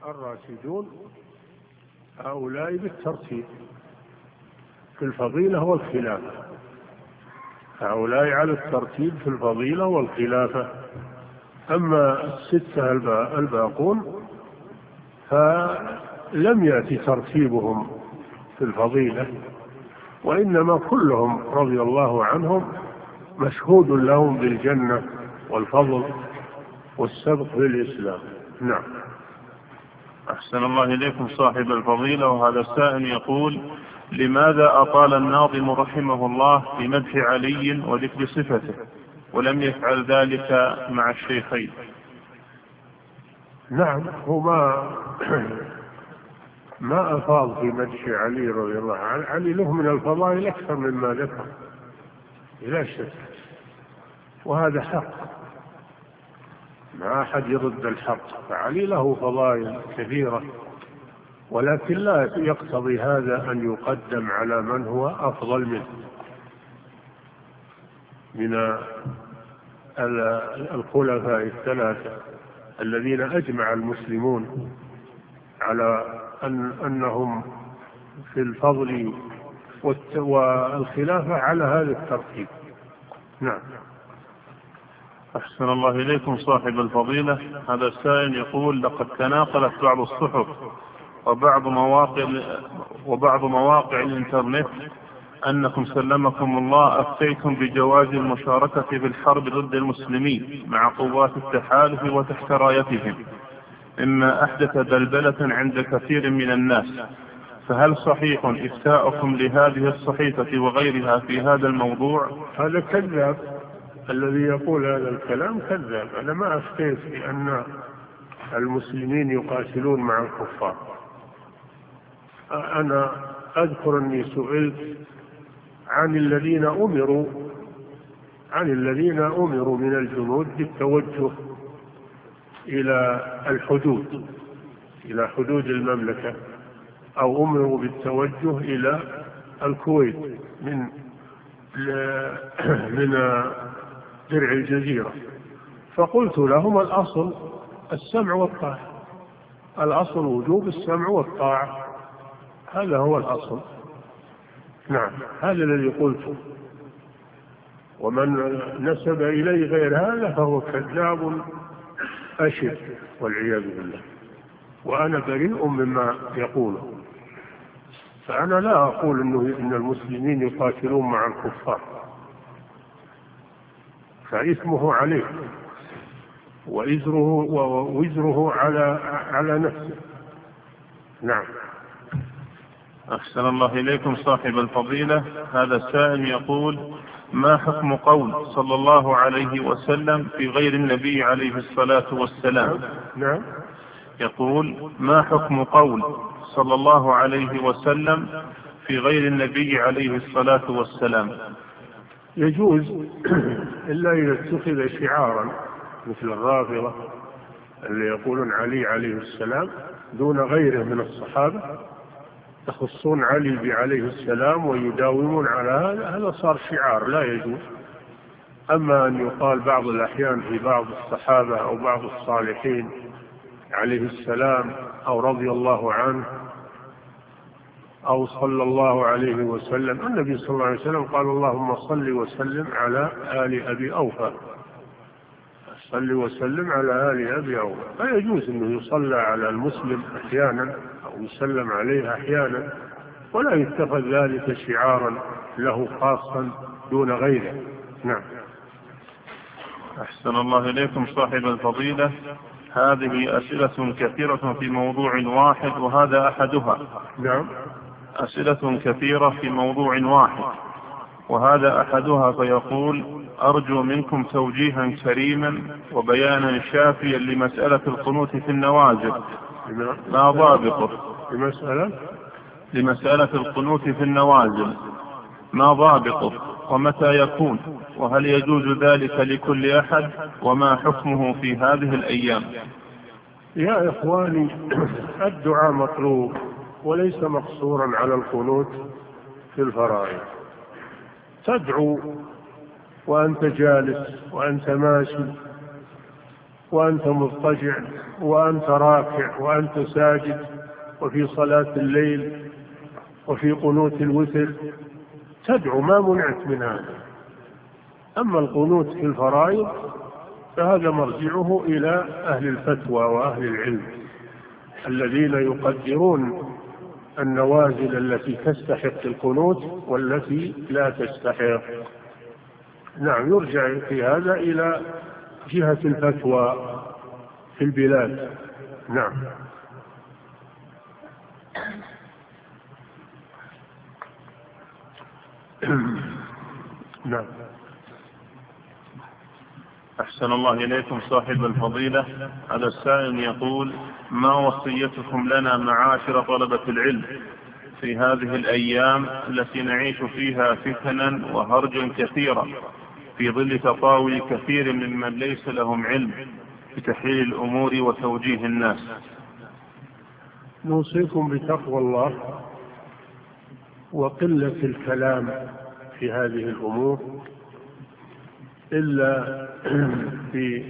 الراشدون هؤلاء بالترتيب في الفضيلة والخلافة، هؤلاء على الترتيب في الفضيلة والخلافة. أما الستة الباقون فلم يأتي ترتيبهم في الفضيلة، وإنما كلهم رضي الله عنهم مشهود لهم بالجنة والفضل والسبق في الإسلام. نعم. أحسن الله إليكم صاحب الفضيلة. وهذا السائل يقول: لماذا أطال الناظم رحمه الله في مدح علي وذكر صفته ولم يفعل ذلك مع الشيخين؟ نعم، هو ما أفاض في مدح علي رضي الله عنه. علي له من الفضائل أكثر مما ذكر بلا شك، وهذا حق، ما أحد يرد الحق، فعلي له فضائل كثيرة، ولكن لا يقتضي هذا أن يقدم على من هو أفضل منه من الخلفاء الثلاثة الذين أجمع المسلمون على أنهم في الفضل والخلافة على هذا الترتيب. نعم. أحسن الله إليكم صاحب الفضيلة. هذا السائل يقول: لقد تناقلت بعض الصحف وبعض مواقع الإنترنت أنكم سلمكم الله أفتيتم بجواز المشاركة في الحرب ضد المسلمين مع قوات التحالف وتحت رايتهم، مما أحدث بلبلة عند كثير من الناس، فهل صحيح إفتاؤكم لهذه الصحيفة وغيرها في هذا الموضوع؟ هذا كذاب، الذي يقول هذا الكلام كذاب. أنا ما أفتيت بأن المسلمين يقاتلون مع الكفار. أنا أذكر أني سئلت عن الذين أمروا من الجنود بالتوجه إلى الحدود، إلى حدود المملكة، أو أمروا بالتوجه إلى الكويت من درع الجزيرة، فقلت لهم الأصل السمع والطاعة، الأصل وجوب السمع والطاعة، هذا هو الأصل. نعم، هذا الذي قلته، ومن نسب إليه غير هذا فهو كذاب أشر والعياذ بالله، وأنا بريء مما يقوله. فأنا لا أقول إن المسلمين يقاتلون مع الكفار، فإثمه عليه ووزره على نفسه. نعم. أحسن الله إليكم صاحب الفضيلة. هذا السائل يقول: ما حكم قول صلى الله عليه وسلم في غير النبي عليه الصلاة والسلام؟ نعم. يقول: ما حكم قول صلى الله عليه وسلم في غير النبي عليه الصلاة والسلام؟ يجوز إلا إذا اتخذ شعارا مثل الرافضة اللي يقولون علي عليه السلام دون غيره من الصحابة، يخصون علي بعليه السلام ويداومون على هذا صار شعار لا يجوز. أما أن يقال بعض الأحيان في بعض الصحابة أو بعض الصالحين عليه السلام أو رضي الله عنه أو صلى الله عليه وسلم، النبي صلى الله عليه وسلم قال: اللهم صل وسلم على آل أبي أوفى، صل وسلم على آل أبي أوفى، فيجوز أنه يصلى على المسلم أحيانا أو يسلم عليه أحيانا، ولا يتخذ ذلك شعارا له خاصا دون غيره. نعم. أحسن الله إليكم صاحب الفضيلة. هذه أسئلة كثيرة في موضوع واحد وهذا أحدها. نعم. أسئلة كثيرة في موضوع واحد وهذا أحدها، فيقول: أرجو منكم توجيها كريما وبيانا شافيا لمسألة القنوت في النوازل، ما ضابطه؟ لمسألة القنوت في النوازل ما ضابطه ومتى يكون، وهل يجوز ذلك لكل أحد، وما حكمه في هذه الأيام؟ يا إخواني، الدعاء مطلوب وليس مقصورا على القنوت في الفرائض. تدعو وأنت جالس وأنت ماشي وأنت مضطجع وأنت راكع وأنت ساجد، وفي صلاة الليل وفي قنوت الوتر تدعو، ما منعت من هذا. أما القنوت في الفرائض فهذا مرجعه إلى أهل الفتوى وأهل العلم الذين يقدرون النوازل التي تستحق القنوت والتي لا تستحق. نعم، يرجع في هذا إلى جهة الفتوى في البلاد. نعم. نعم. أحسن الله إليكم صاحب الفضيلة. هذا السائل يقول: ما وصيتكم لنا معاشر طلبة العلم في هذه الأيام التي نعيش فيها فتنا وهرجا كثيرا في ظل تطاول كثير ممن ليس لهم علم بتحليل الأمور وتوجيه الناس؟ نوصيكم بتقوى الله وقلة الكلام في هذه الأمور، إلا في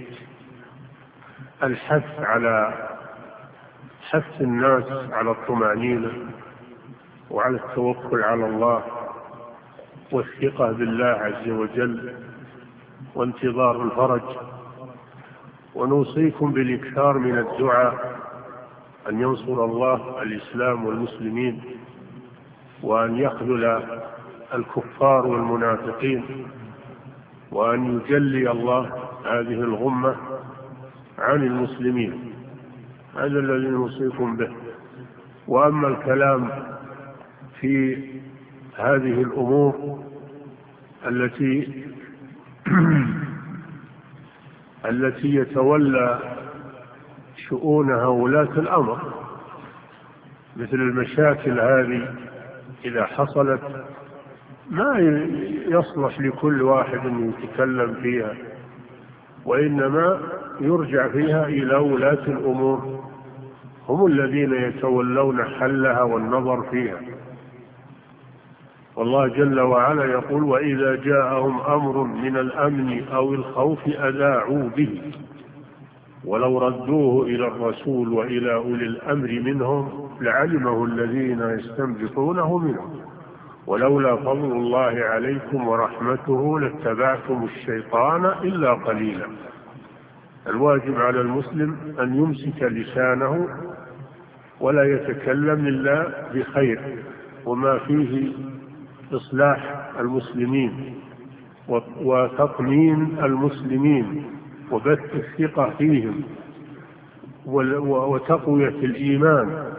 الحث على حث الناس على الطمأنينة وعلى التوكل على الله والثقة بالله عز وجل وانتظار الفرج. ونوصيكم بالإكثار من الدعاء أن ينصر الله الإسلام والمسلمين، وأن يخذل الكفار والمنافقين، وأن يجلي الله هذه الغمة عن المسلمين. هذا الذي نوصيكم به. وأما الكلام في هذه الأمور التي يتولى شؤونها ولاة الأمر، مثل المشاكل هذه إذا حصلت ما يصلح لكل واحد أن يتكلم فيها، وإنما يرجع فيها إلى ولاة الأمور، هم الذين يتولون حلها والنظر فيها. والله جل وعلا يقول: وإذا جاءهم أمر من الأمن أو الخوف أذاعوا به ولو ردوه إلى الرسول وإلى أولي الأمر منهم لعلمه الذين يستنبطونه منهم ولولا فضل الله عليكم ورحمته لاتبعتم الشيطان إلا قليلا. الواجب على المسلم أن يمسك لسانه ولا يتكلم إلا بخير وما فيه إصلاح المسلمين وتطمين المسلمين وبث الثقة فيهم وتقوية الإيمان.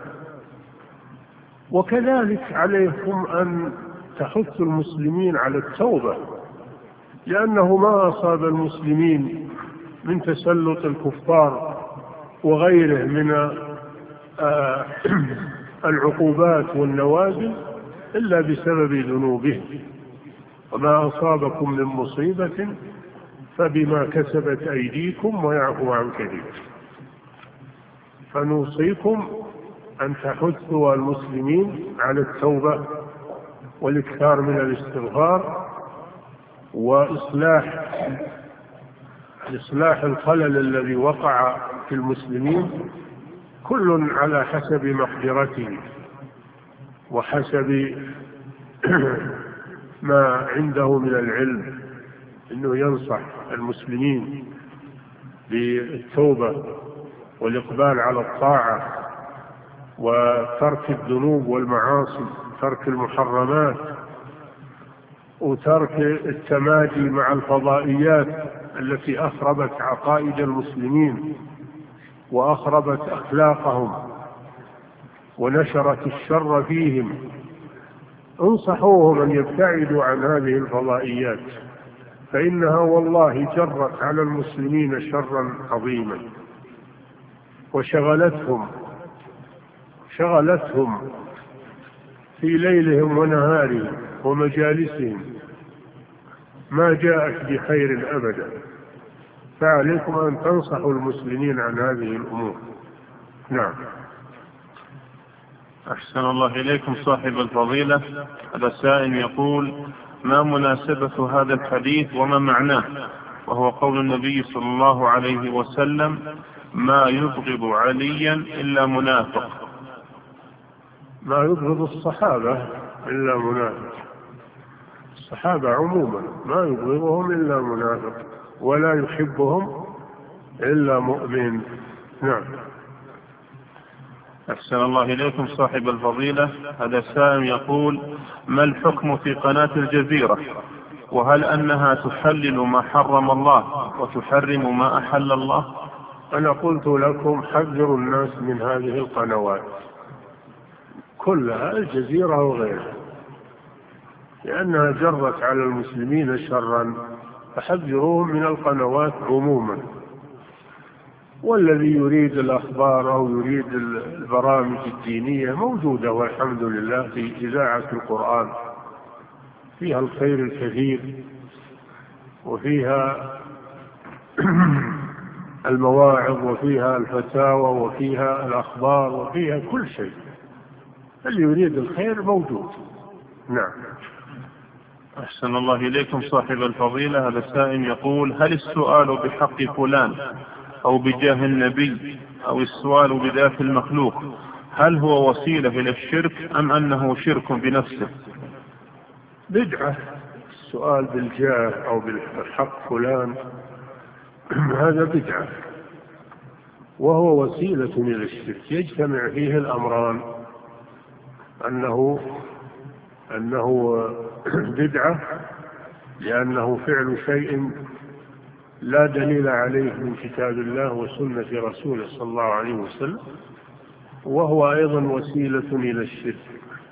وكذلك عليكم أن تحثوا المسلمين على التوبة، لأنه ما أصاب المسلمين من تسلط الكفار وغيره من العقوبات والنوازل إلا بسبب ذنوبهم، وما أصابكم من مصيبة فبما كسبت أيديكم ويعفو عن كثير. فنوصيكم أن تحثوا المسلمين على التوبة والإكثار من الاستغفار وإصلاح الخلل الذي وقع في المسلمين، كل على حسب مقدرته وحسب ما عنده من العلم، إنه ينصح المسلمين بالتوبة والإقبال على الطاعة وترك الذنوب والمعاصي، ترك المحرمات، وترك التمادي مع الفضائيات التي أخربت عقائد المسلمين وأخربت أخلاقهم ونشرت الشر فيهم. انصحوهم أن يبتعدوا عن هذه الفضائيات، فإنها والله جرت على المسلمين شرا عظيما وشغلتهم في ليلهم ونهارهم ومجالسهم، ما جاءت بخير أبدا. فعليكم أن تنصحوا المسلمين عن هذه الأمور. نعم. أحسن الله إليكم صاحب الفضيلة. هذا السائل يقول: ما مناسبة هذا الحديث وما معناه وهو قول النبي صلى الله عليه وسلم: ما يبغض عليا إلا منافق. ما يبغض الصحابة إلا منافق. الصحابة عموما ما يبغضهم إلا منافق، ولا يحبهم إلا مؤمن. نعم. أحسن الله إليكم صاحب الفضيلة. هذا سائل يقول: ما الحكم في قناة الجزيرة؟ وهل أنها تحلل ما حرم الله وتحرم ما أحل الله؟ أنا قلت لكم حذروا الناس من هذه القنوات كلها، الجزيرة وغيرها، لأنها جرت على المسلمين شرا، فحذروهم من القنوات عموما. والذي يريد الأخبار أو يريد البرامج الدينية موجودة والحمد لله في إذاعة القرآن، فيها الخير الكثير، وفيها المواعظ، وفيها الفتاوى، وفيها الأخبار، وفيها كل شيء. اللي يريد الخير موجود. نعم. أحسن الله إليكم صاحب الفضيلة. هذا سائل يقول: هل السؤال بحق فلان أو بجاه النبي أو السؤال بذات المخلوق هل هو وسيلة إلى الشرك أم أنه شرك بنفسه؟ بدعة. السؤال بالجاه أو بالحق فلان هذا بدعة، وهو وسيلة إلى الشرك. يجتمع فيه الأمران، أنه بدعة لأنه فعل شيء لا دليل عليه من كتاب الله وسنة رسوله صلى الله عليه وسلم، وهو أيضا وسيلة إلى الشرك.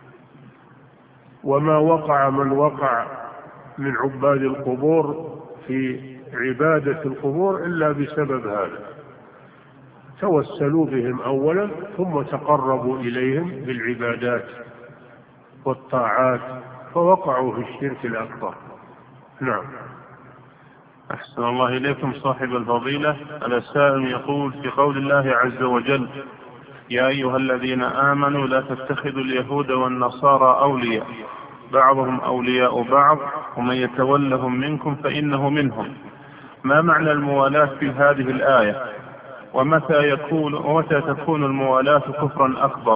وما وقع من وقع من عباد القبور في عبادة القبور إلا بسبب هذا، توسلوا بهم أولا ثم تقربوا إليهم بالعبادات والطاعات، فوقعوا في الشرك الأكبر. نعم. أحسن الله إليكم صاحب الفضيلة. السائل يقول: في قول الله عز وجل: يا أيها الذين آمنوا لا تتخذوا اليهود والنصارى أولياء بعضهم أولياء بعض ومن يتولهم منكم فإنه منهم، ما معنى الموالاة في هذه الآية؟ ومتى تكون الموالاة كفرا أكبر؟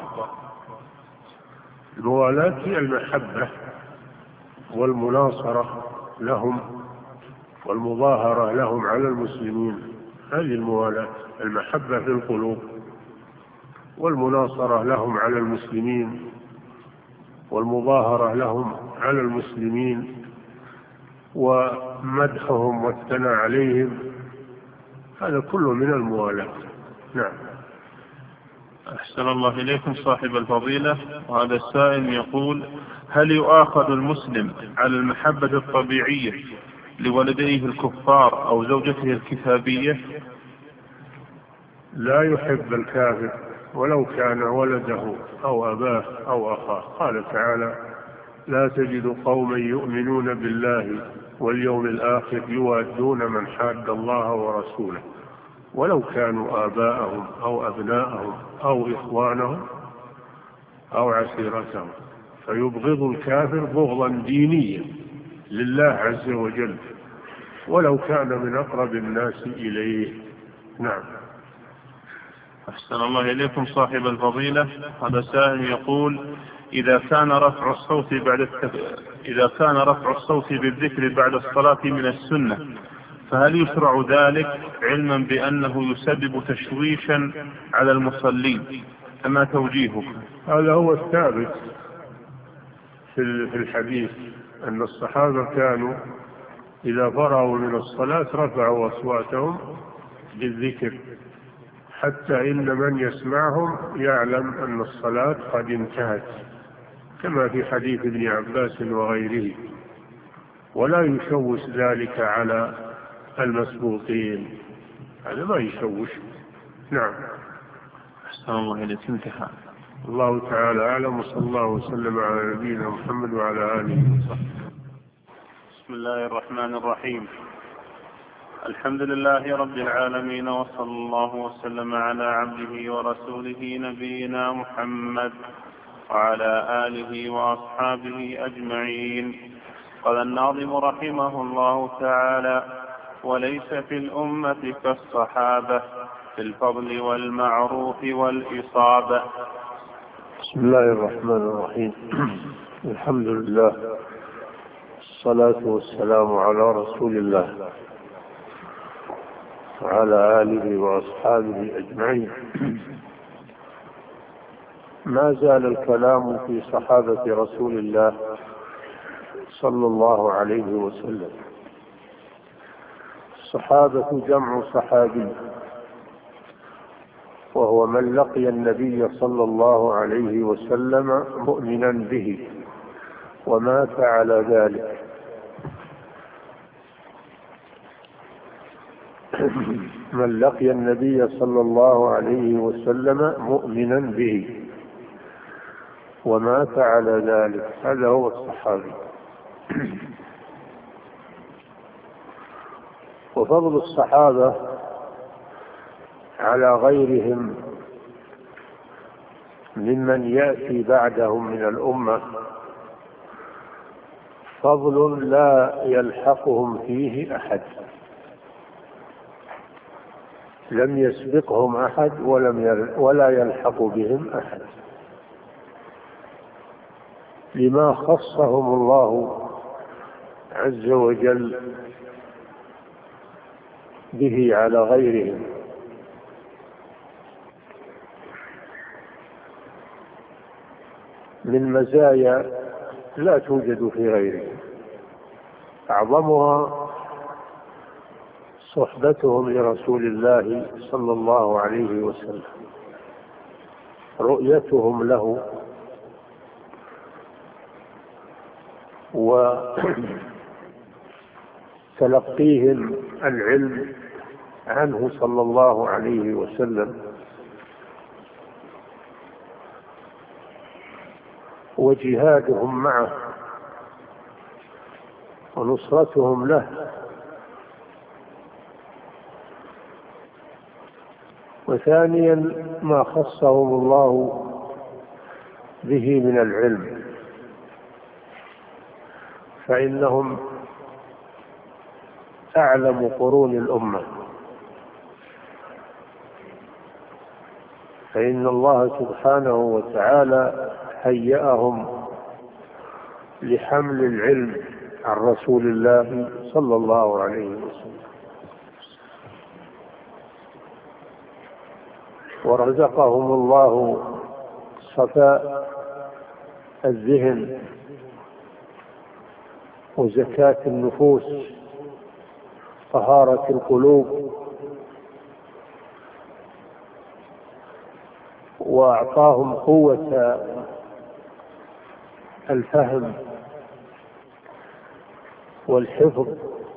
الموالاة هي المحبة والمناصرة لهم والمظاهرة لهم على المسلمين. هذه الموالاة، المحبة في القلوب، والمناصرة لهم على المسلمين، والمظاهرة لهم على المسلمين، ومدحهم والثناء عليهم، هذا كله من الموالاة. نعم. أحسن الله إليكم صاحب الفضيلة. وهذا السائل يقول: هل يؤاخذ المسلم على المحبة الطبيعية لولديه الكفار أو زوجته الكتابية؟ لا يحب الكافر ولو كان ولده أو أباه أو أخاه. قال تعالى: لا تجد قوما يؤمنون بالله واليوم الآخر يوادون من حاد الله ورسوله ولو كانوا آباءهم أو أبناءهم أو إخوانهم أو عشيرتهم، فيبغض الكافر بغضا دينيا لله عز وجل ولو كان من أقرب الناس إليه. نعم. أحسن الله إليكم صاحب الفضيلة. هذا سائل يقول: إذا كان رفع الصوت بالذكر بعد الصلاة من السنة، فهل يشرع ذلك علما بأنه يسبب تشويشا على المصلين؟ فما توجيهه؟ هذا هو الثابت في الحديث، أن الصحابة كانوا إذا فرغوا من الصلاة رفعوا أصواتهم بالذكر، حتى إن من يسمعهم يعلم أن الصلاة قد انتهت، كما في حديث ابن عباس وغيره، ولا يشوش ذلك على المسبوقين، هذا ما يشوش. نعم. أحسن الله إليك. انتهى. الله تعالى أعلم، وصلى الله وسلم على نبينا محمد وعلى آله وصحبه. بسم الله الرحمن الرحيم. الحمد لله رب العالمين، وصلى الله وسلم على عبده ورسوله نبينا محمد وعلى آله وأصحابه أجمعين. قال الناظم رحمه الله تعالى: وليس في الأمة كالصحابة في الفضل والمعروف والإصابة. بسم الله الرحمن الرحيم. الحمد لله، الصلاة والسلام على رسول الله وعلى آله وأصحابه أجمعين. ما زال الكلام في صحابة رسول الله صلى الله عليه وسلم. الصحابة جمع صحابي، وهو من لقي النبي صلى الله عليه وسلم مؤمنا به ومات على ذلك. من لقي النبي صلى الله عليه وسلم مؤمنا به ومات على ذلك، هذا هو الصحابي. وفضل الصحابة على غيرهم ممن يأتي بعدهم من الأمة فضل لا يلحقهم فيه أحد، لم يسبقهم أحد ولا يلحق بهم أحد، لما خصهم الله عز وجل به على غيرهم. من مزايا لا توجد في غيرهم، أعظمها صحبتهم لرسول الله صلى الله عليه وسلم، رؤيتهم له وتلقيهم العلم عنه صلى الله عليه وسلم، وجهادهم معه ونصرتهم له. وثانيا ما خصهم الله به من العلم، فإنهم أعلم قرون الأمة، فإن الله سبحانه وتعالى هيأهم لحمل العلم عن رسول الله صلى الله عليه وسلم، ورزقهم الله صفاء الذهن وزكاة النفوس، طهارة القلوب، وأعطاهم قوة الفهم والحفظ،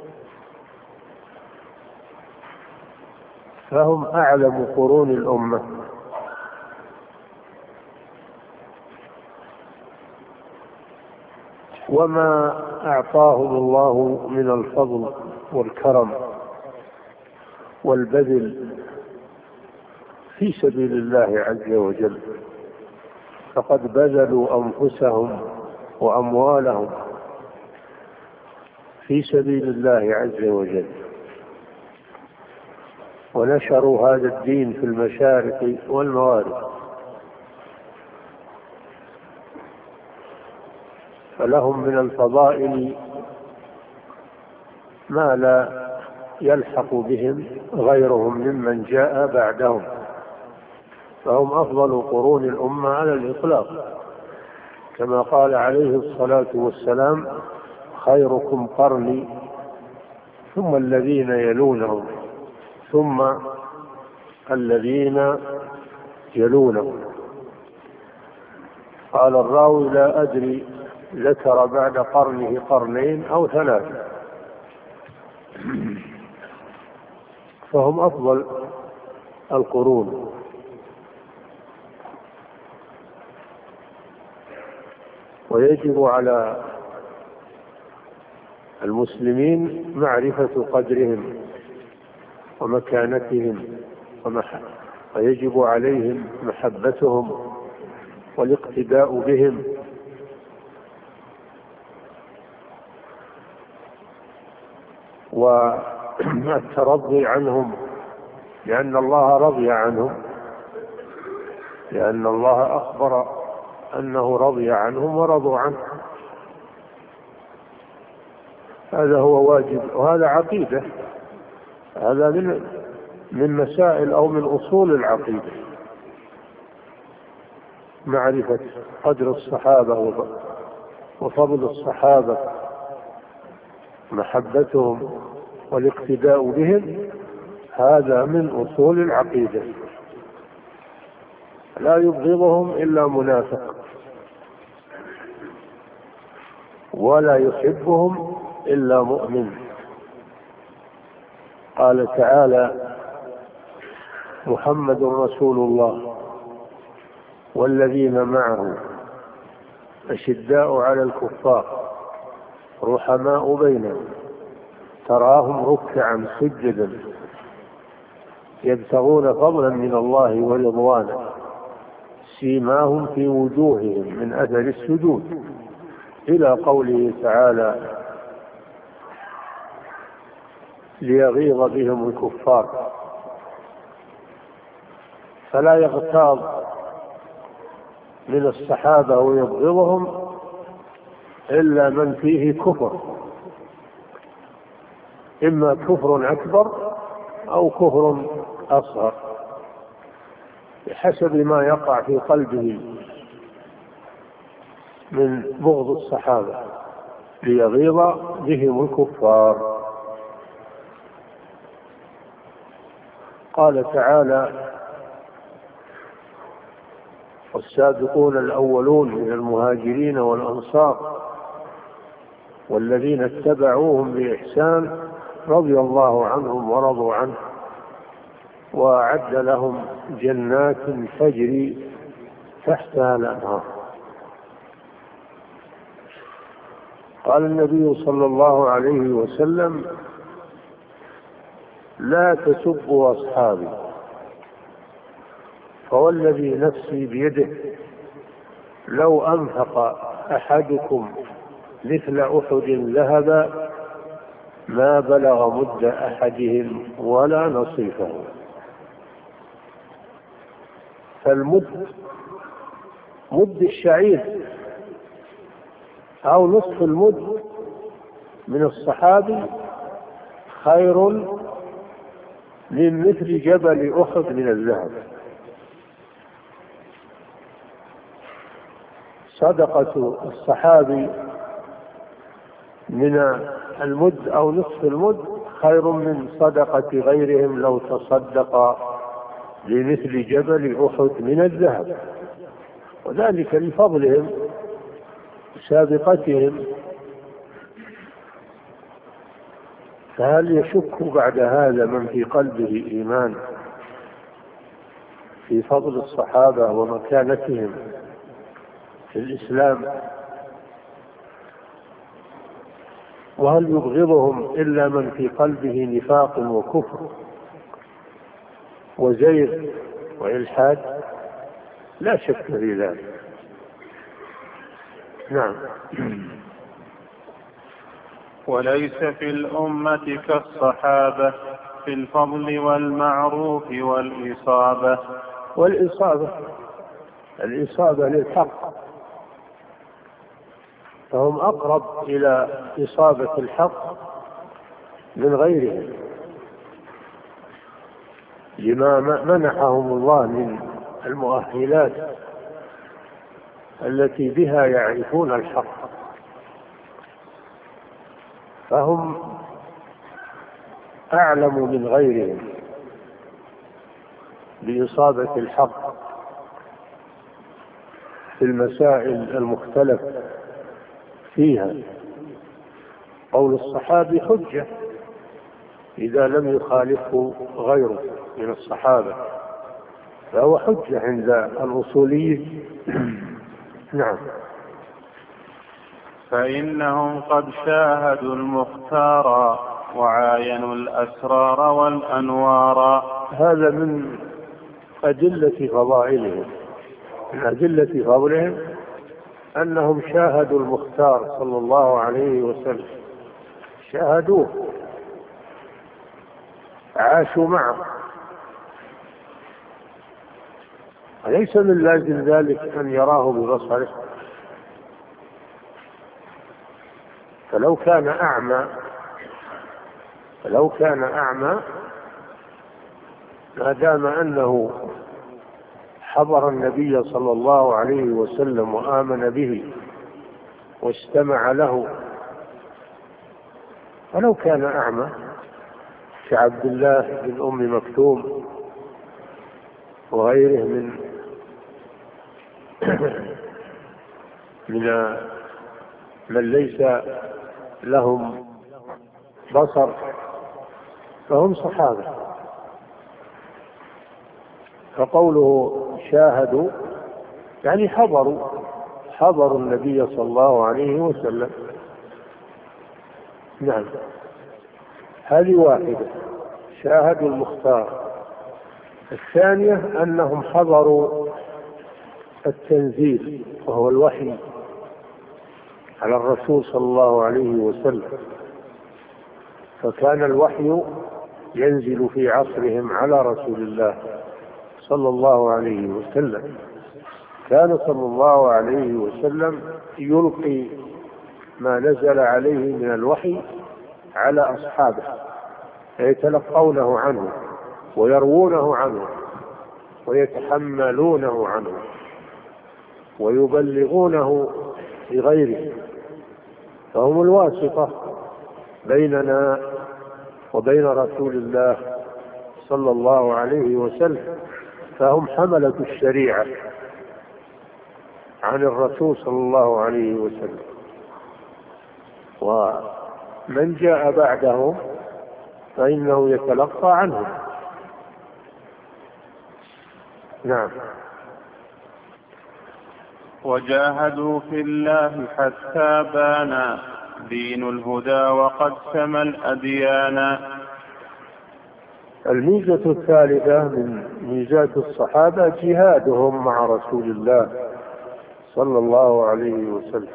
فهم أعلم قرون الأمة. وما أعطاهم الله من الفضل والكرم والبذل في سبيل الله عز وجل، فقد بذلوا أنفسهم وأموالهم في سبيل الله عز وجل، ونشروا هذا الدين في المشارق والمغارب، فلهم من الفضائل ما لا يلحق بهم غيرهم ممن جاء بعدهم، فهم أفضل قرون الأمة على الإطلاق، كما قال عليه الصلاة والسلام: خيركم قرني ثم الذين يلونهم ثم الذين يلونهم. قال الراوي: لا أدري ذكر بعد قرنه قرنين أو ثلاثة، فهم أفضل القرون. ويجب على المسلمين معرفة قدرهم ومكانتهم، ويجب عليهم محبتهم والاقتداء بهم، الترضي عنهم، لأن الله رضي عنهم، لأن الله أخبر أنه رضي عنهم ورضوا عنه. هذا هو واجب، وهذا عقيدة، هذا من مسائل أو من أصول العقيدة، معرفة قدر الصحابة وفضل الصحابة، محبتهم والاقتداء بهم، هذا من أصول العقيدة. لا يبغضهم إلا منافق، ولا يحبهم إلا مؤمن. قال تعالى: محمد رسول الله والذين معه أشداء على الكفار رحماء بينهم تراهم ركعا سجدا يبتغون فضلا من الله ورضوانا سيماهم في وجوههم من أثر السجود، إلى قوله تعالى: ليغيظ بهم الكفار. فلا يغتاظ من الصحابة ويبغضهم إلا من فيه كفر، إما كفر أكبر أو كفر أصغر، بحسب ما يقع في قلبه من بغض الصحابة، ليغيظ بهم الكفار. قال تعالى: والسابقون الأولون من المهاجرين والأنصار والذين اتبعوهم بإحسان رضي الله عنهم ورضوا عنه وأعد لهم جنات تجري تحتها الأنهار. قال النبي صلى الله عليه وسلم: لا تسبوا أصحابي، فوالذي نفسي بيده لو أنفق أحدكم مثل أحد ذهبا ما بلغ مد أحدهم ولا نصيفه. فالمد مد الشعير أو نصف المد من الصحابي خير من مثل جبل أحد من الذهب. صدقة الصحابي من المد أو نصف المد خير من صدقة غيرهم لو تصدق لمثل جبل أحد من الذهب، وذلك لفضلهم وسابقتهم. فهل يشك بعد هذا من في قلبه إيمان في فضل الصحابة ومكانتهم في الإسلام؟ وهل يبغضهم إلا من في قلبه نفاق وكفر وزيغ وإلحاد؟ لا شك في ذلك. نعم. وليس في الأمة كالصحابة في الفضل والمعروف والإصابة. الإصابة للحق، فهم أقرب إلى إصابة الحق من غيرهم، لما منحهم الله من المؤهلات التي بها يعرفون الحق، فهم أعلم من غيرهم بإصابة الحق في المسائل المختلف فيها. قول الصحابي حجة إذا لم يخالفه غيره من الصحابة، فهو حجة عند الأصوليين. نعم. فإنهم قد شاهدوا المختار وعاينوا الأسرار والأنوار. هذا من أدلة فضائلهم، من أدلة فضلهم أنهم شاهدوا المختار صلى الله عليه وسلم، شاهدوه عاشوا معه. وليس من لازم ذلك أن يراه ببصره. فلو كان أعمى ما دام أنه حضر النبي صلى الله عليه وسلم وآمن به واستمع له، ولو كان أعمى كعبد الله بن أم مكتوم وغيره من ليس لهم بصر فهم صحابة. فقوله شاهدوا يعني حضروا النبي صلى الله عليه وسلم. نعم، هذه واحدة، شاهدوا المختار. الثانية أنهم حضروا التنزيل وهو الوحي على الرسول صلى الله عليه وسلم، فكان الوحي ينزل في عصرهم على رسول الله صلى الله عليه وسلم. كان صلى الله عليه وسلم يلقي ما نزل عليه من الوحي على أصحابه فيتلقونه عنه ويروونه عنه ويتحملونه عنه ويبلغونه لغيره، فهم الواسطة بيننا وبين رسول الله صلى الله عليه وسلم، فهم حملة الشريعة عن الرسول صلى الله عليه وسلم. ومن جاء بعدهم فإنه يتلقى عنهم. نعم. وجاهدوا في الله حتى بان دين الهدى وقد سمى الأديان. الميزة الثالثة من ميزات الصحابة جهادهم مع رسول الله صلى الله عليه وسلم،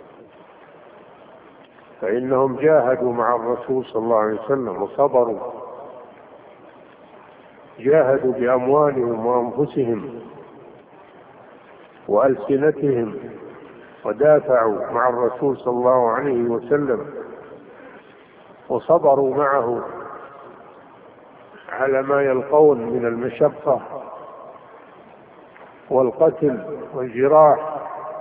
فإنهم جاهدوا مع الرسول صلى الله عليه وسلم وصبروا، جاهدوا بأموالهم وأنفسهم وألسنتهم ودافعوا مع الرسول صلى الله عليه وسلم وصبروا معه على ما يلقون من المشقة والقتل والجراح.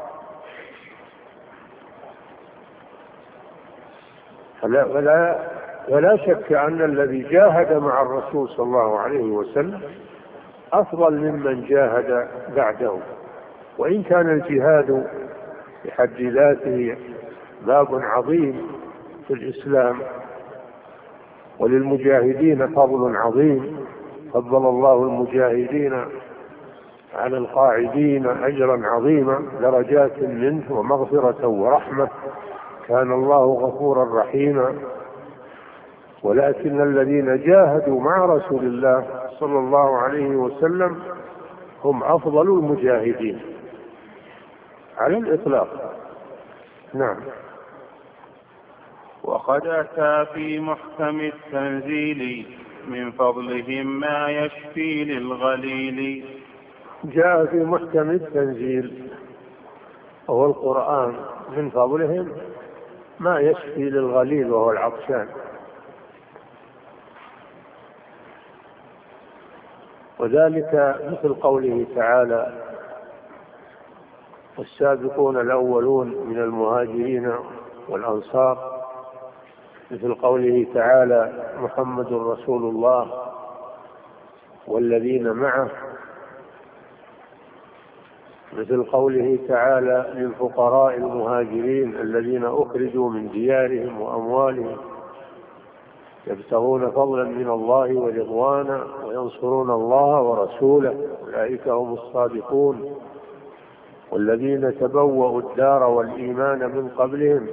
ولا شك أن الذي جاهد مع الرسول صلى الله عليه وسلم أفضل ممن جاهد بعده، وإن كان الجهاد بحد ذاته باب عظيم في الإسلام وللمجاهدين فضل عظيم، فضل الله المجاهدين على القاعدين أجرا عظيما، درجات منه ومغفرة ورحمة، كان الله غفورا رحيما. ولكن الذين جاهدوا مع رسول الله صلى الله عليه وسلم هم أفضل المجاهدين على الإطلاق. نعم. وقد أتى في محكم التنزيل من فضلهم ما يشفي للغليل. جاء في محكم التنزيل وهو القرآن من فضلهم ما يشفي للغليل وهو العطشان، وذلك مثل قوله تعالى والسابقون الأولون من المهاجرين والأنصار، مثل قوله تعالى محمد رسول الله والذين معه، مثل قوله تعالى للفقراء المهاجرين الذين أخرجوا من ديارهم وأموالهم يبتغون فضلا من الله ورضوانا وينصرون الله ورسوله أولئك هم الصادقون والذين تبوأوا الدار والإيمان من قبلهم.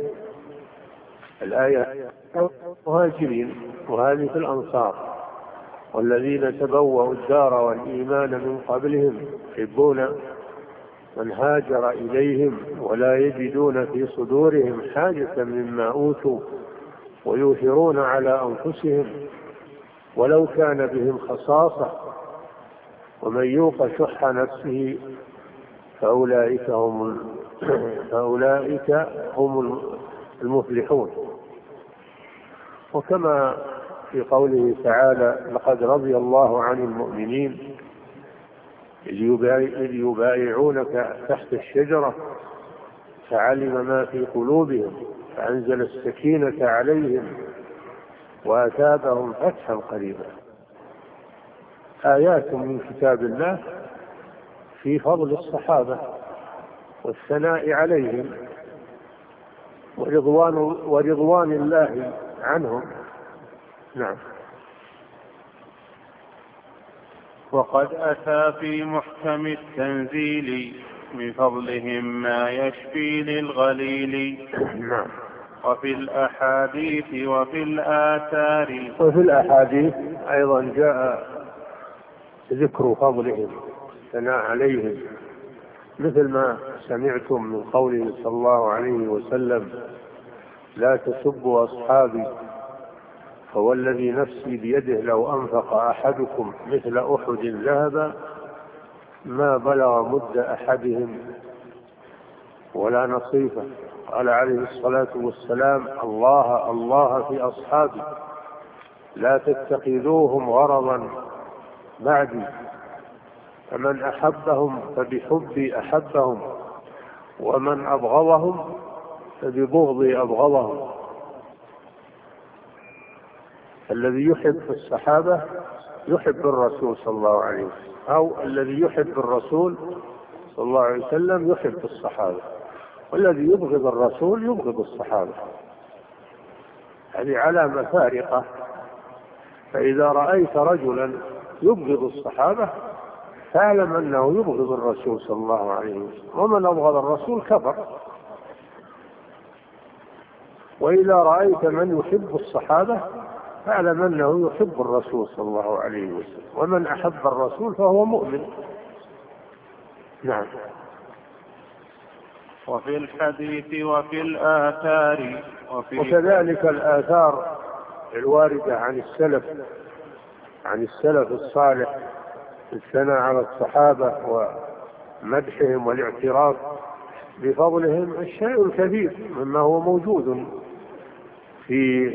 الآية المهاجرين وهذه في الأنصار، والذين تبوأوا الدار والإيمان من قبلهم يحبون من هاجر إليهم ولا يجدون في صدورهم حاجة مما أوتوا ويؤثرون على أنفسهم ولو كان بهم خصاصة، ومن يوق شح نفسه فأولئك هم المفلحون. وكما في قوله تعالى: لقد رضي الله عن المؤمنين إذ يبايعونك تحت الشجرة فعلم ما في قلوبهم فأنزل السكينة عليهم وأثابهم فتحا قريبا. آيات من كتاب الله في فضل الصحابة والثناء عليهم ورضوان الله عنهم. نعم. وقد أتى في محكم التنزيل من فضلهم ما يشفي للغليل. نعم. وفي الأحاديث وفي الآثار. وفي الأحاديث أيضا جاء ذكر فضلهم الثناء عليهم، مثل ما سمعتم من قوله صلى الله عليه وسلم: لا تسبوا أصحابي فوالذي نفسي بيده لو أنفق أحدكم مثل أحد ذهبا ما بلغ مد أحدهم ولا نصيفه. قال عليه الصلاة والسلام: الله الله في أصحابي لا تتخذوهم غرضا بعدي، فمن أحبهم فبحبي أحبهم، ومن أبغضهم فببغضي أبغضهم. الذي يحب الصحابة يحب الرسول صلى الله عليه وسلم، أو الذي يحب الرسول صلى الله عليه وسلم يحب الصحابة، والذي يبغض الرسول يبغض الصحابة. هذه علامة فارقة. فإذا رأيت رجلا يبغض الصحابة فاعلم أنه يبغض الرسول صلى الله عليه وسلم، ومن أبغض الرسول كفر. وإذا رأيت من يحب الصحابة فاعلم أنه يحب الرسول صلى الله عليه وسلم، ومن أحب الرسول فهو مؤمن. نعم. وفي الحديث وفي الآثار. وكذلك الآثار الواردة عن السلف الصالح الثناء على الصحابة ومدحهم والاعتراف بفضلهم الشيء الكثير مما هو موجود في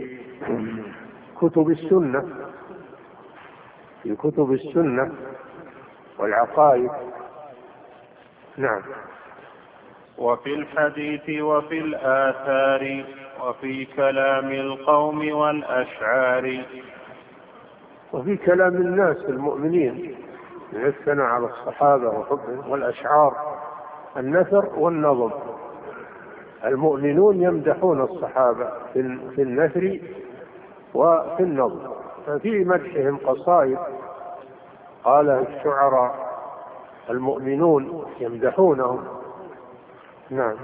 كتب السنة والعقائد. نعم. وفي الحديث وفي الآثار وفي كلام القوم والأشعار. وفي كلام الناس المؤمنين من الثناء على الصحابة وحبهم، والأشعار النثر والنظم. المؤمنون يمدحون الصحابة في النثر وفي النظم، ففي مدحهم قصائد قالها الشعراء المؤمنون يمدحونهم. نعم.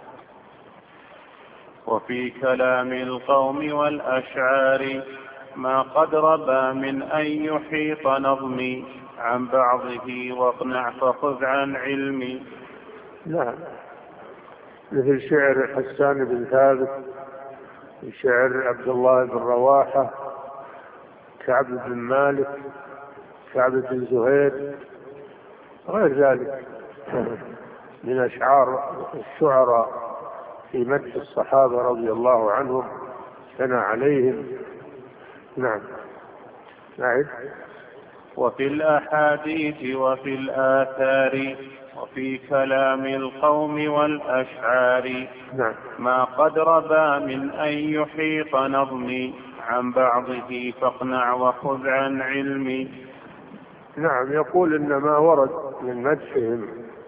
وفي كلام القوم والأشعار ما قد ربى من أن يحيط نظمي عن بعضه واقنع فخذ عن علمي. نعم. مثل شعر حسان بن ثابت، شعر عبد الله بن رواحة، كعب بن مالك، كعب بن زهير، غير ذلك من أشعار الشعراء في مدح الصحابة رضي الله عنهم ثنى عليهم. نعم. نعم. وفي الأحاديث وفي الآثار وفي كلام القوم والأشعار. نعم. ما قد ربى من أن يحيط نظمي عن بعضه فاقنع وخذ عن علمي. نعم. يقول إن ما ورد من مدحهم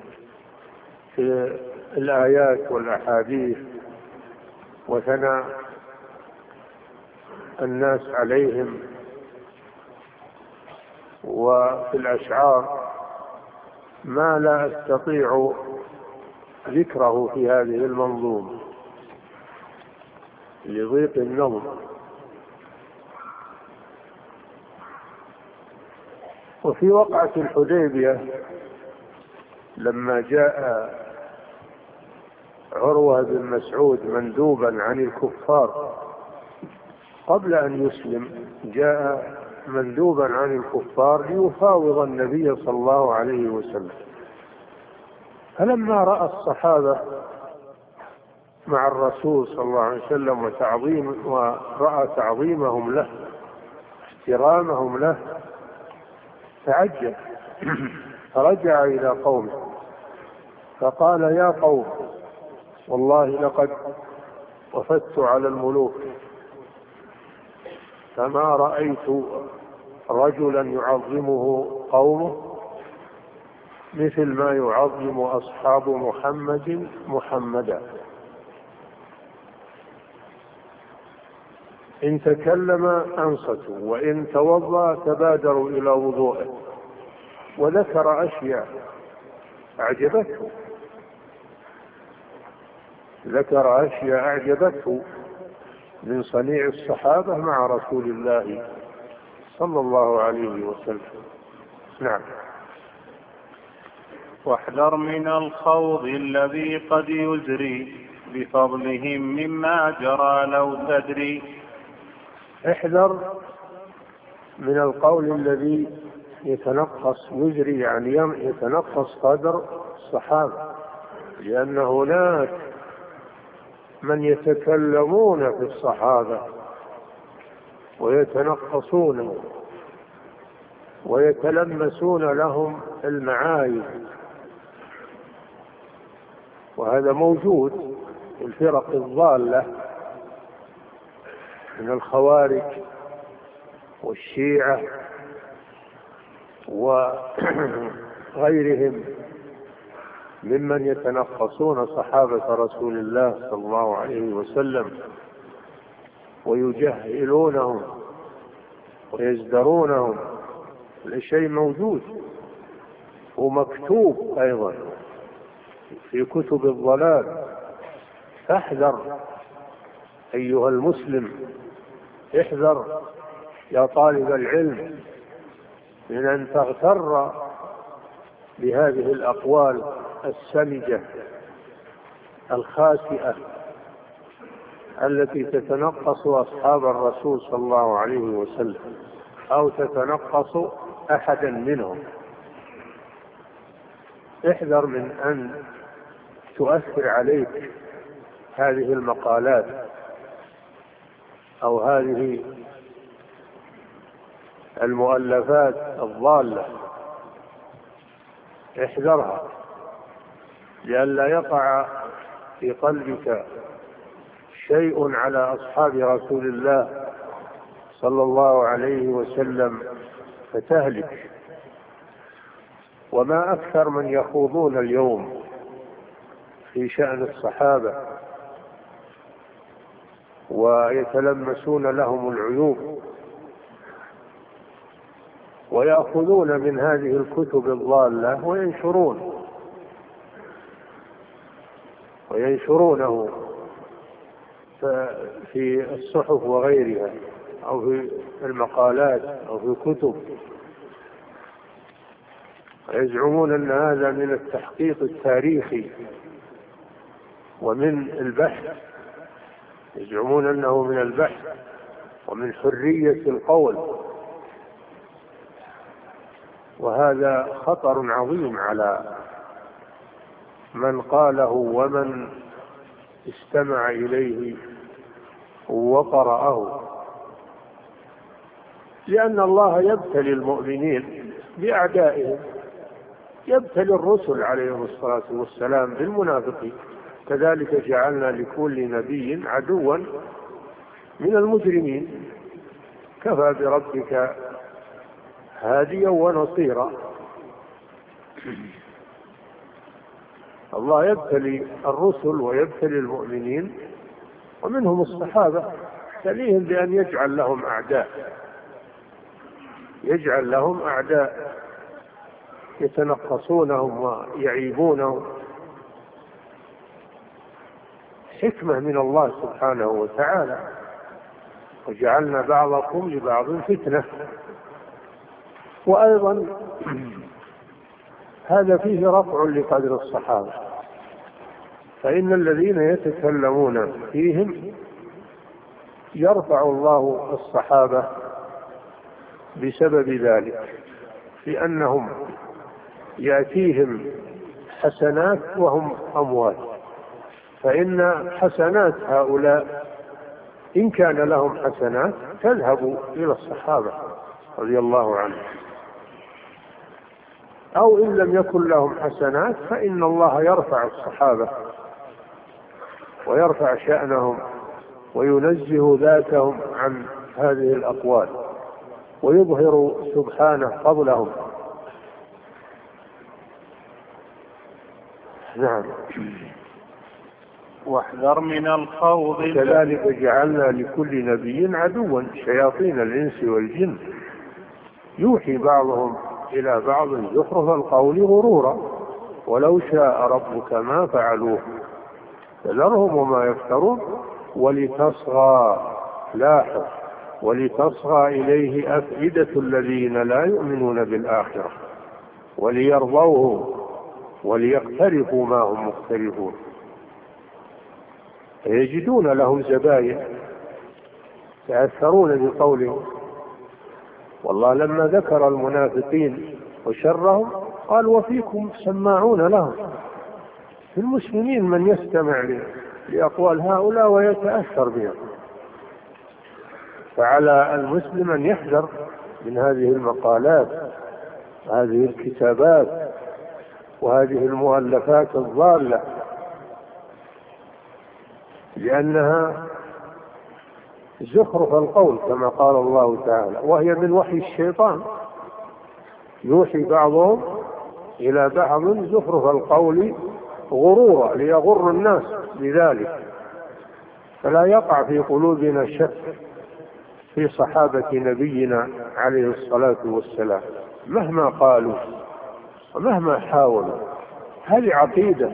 في الآيات والأحاديث وثناء الناس عليهم وفي الأشعار ما لا أستطيع ذكره في هذه المنظومة لضيق النظم. وفي وقعة الحديبية لما جاء عروة بن مسعود مندوبا عن الكفار قبل أن يسلم، جاء مندوبا عن الكفار ليفاوض النبي صلى الله عليه وسلم. فلما رأى الصحابة مع الرسول صلى الله عليه وسلم ورأى تعظيمهم له احترامهم له تعجب، فرجع إلى قومه فقال: يا قوم، والله لقد وفدت على الملوك فما رأيت رجلا يعظمه قومه مثل ما يعظم أصحاب محمدا. إن تكلم أنصتوا، وإن توضأ تبادروا إلى وضوءه. وذكر أشياء أعجبته من صنيع الصحابة مع رسول الله صلى الله عليه وسلم. نعم. واحذر من الخوض الذي قد يزري بفضلهم مما جرى لو تدري. احذر من القول الذي يتنقص، يزري يعني يتنقص قدر الصحابة، لأن هناك من يتكلمون في الصحابة ويتنقصون ويتلمسون لهم المعايب، وهذا موجود في الفرق الضالة من الخوارج والشيعة وغيرهم ممن يتنقصون صحابة رسول الله صلى الله عليه وسلم ويجهلونهم ويزدرونهم. الشيء موجود ومكتوب أيضا في كتب الضلال. فاحذر أيها المسلم، احذر يا طالب العلم من أن تغتر بهذه الأقوال السمجة الخاسئة التي تتنقص أصحاب الرسول صلى الله عليه وسلم أو تتنقص أحدا منهم. احذر من أن تؤثر عليك هذه المقالات أو هذه المؤلفات الضالة، احذرها لئلا يقع في قلبك شيء على أصحاب رسول الله صلى الله عليه وسلم فتهلك. وما أكثر من يخوضون اليوم في شأن الصحابة ويتلمسون لهم العيوب ويأخذون من هذه الكتب الضالة وينشرونه في الصحف وغيرها أو في المقالات أو في الكتب، ويزعمون أن هذا من التحقيق التاريخي ومن البحث، يزعمون أنه من البحث ومن حرية القول، وهذا خطر عظيم على من قاله ومن استمع إليه وقرأه، لأن الله يبتلي المؤمنين بأعدائهم، يبتلي الرسل عليهم الصلاة والسلام بالمنافقين، كذلك جعلنا لكل نبي عدوا من المجرمين، كفى بربك هاديا ونصيرا. الله يبتلي الرسل ويبتلي المؤمنين ومنهم الصحابة، يبتليهم بأن يجعل لهم أعداء يتنقصونهم ويعيبونهم. حكمة من الله سبحانه وتعالى، وجعلنا بعضكم لبعض فتنة. وأيضا هذا فيه رفع لقدر الصحابة، فإن الذين يتكلمون فيهم يرفع الله الصحابة بسبب ذلك، لأنهم يأتيهم حسنات وهم أموات، فإن حسنات هؤلاء إن كان لهم حسنات تذهب إلى الصحابة رضي الله عنهم، أو إن لم يكن لهم حسنات فإن الله يرفع الصحابة ويرفع شأنهم وينزه ذاتهم عن هذه الأقوال ويظهر سبحانه فضلهم. نعم. واحذر من الخوض. كذلك جعلنا لكل نبي عدوا شياطين الإنس والجن يوحي بعضهم إلى بعض زخرف القول غرورا ولو شاء ربك ما فعلوه فذرهم وما يفترون ولتصغى إليه أفئدة الذين لا يؤمنون بالآخرة وليرضوه وليقترفوا ما هم مقترفون يجدون لهم زباين يتأثرون بقوله. والله لما ذكر المنافقين وشرهم قال وفيكم سماعون لهم، في المسلمين من يستمع لأقوال هؤلاء ويتأثر بهم، فعلى المسلم أن يحذر من هذه المقالات هذه الكتابات وهذه المؤلفات الضالة، لأنها زخرف القول كما قال الله تعالى، وهي من وحي الشيطان يوحي بعضهم إلى بعض زخرف القول غرورا ليغر الناس بذلك، فلا يقع في قلوبنا شك في صحابة نبينا عليه الصلاة والسلام مهما قالوا ومهما حاولوا. هذه عقيدة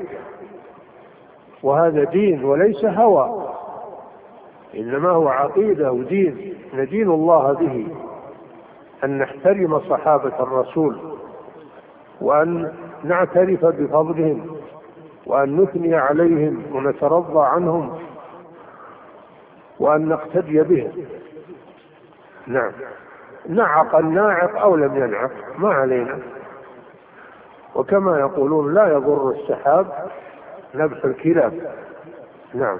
وهذا دين وليس هوى، إنما هو عقيدة ودين ندين الله به، أن نحترم صحابة الرسول وأن نعترف بفضلهم وأن نثني عليهم ونترضى عنهم وأن نقتدي بهم. نعم، نعق الناعق أو لم ينعق ما علينا، وكما يقولون لا يضر السحاب نبح الكلاب. نعم.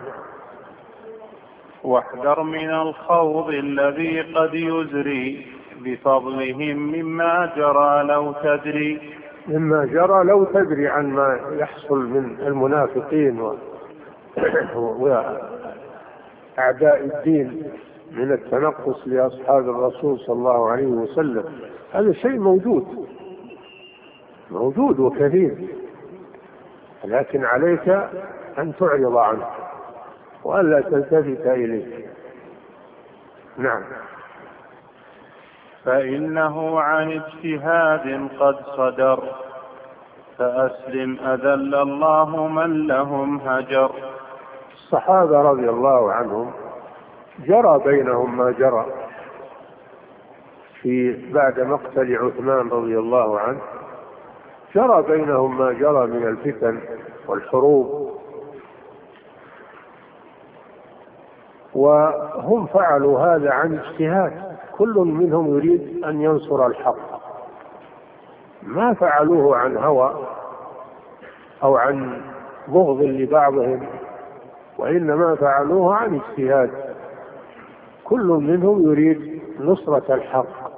واحذر من الخوض الذي قد يزري بفضلهم مما جرى لو تدري عن ما يحصل من المنافقين وأعداء الدين من التنقص لأصحاب الرسول صلى الله عليه وسلم. هذا شيء موجود وكثير، لكن عليك أن تعرض عنه وألا تلتفت إليه. نعم. فإنه عن اجتهاد قد صدر فأسلم أذل الله من لهم هجر. الصحابة رضي الله عنهم جرى بينهم ما جرى بعد مقتل عثمان رضي الله عنه، جرى بينهم ما جرى من الفتن والحروب، وهم فعلوا هذا عن اجتهاد، كل منهم يريد أن ينصر الحق، ما فعلوه عن هوى أو عن بغض لبعضهم، وإنما فعلوه عن اجتهاد، كل منهم يريد نصرة الحق.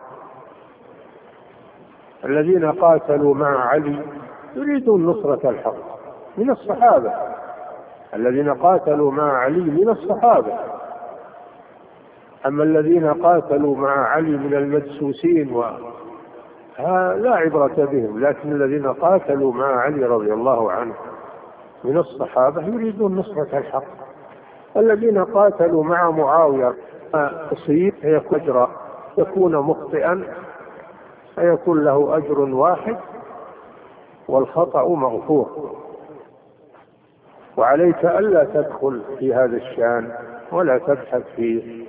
الذين قاتلوا مع علي يريدون نصرة الحق من الصحابة، الذين قاتلوا مع علي من الصحابة، أما الذين قاتلوا مع علي من المدسوسين لا عبرة بهم، لكن الذين قاتلوا مع علي رضي الله عنه من الصحابة يريدون نصرة الحق. الذين قاتلوا مع معاوية أصيب يكون مخطئا فيكون له أجر واحد والخطأ مغفور، وعليك ألا تدخل في هذا الشأن ولا تبحث فيه،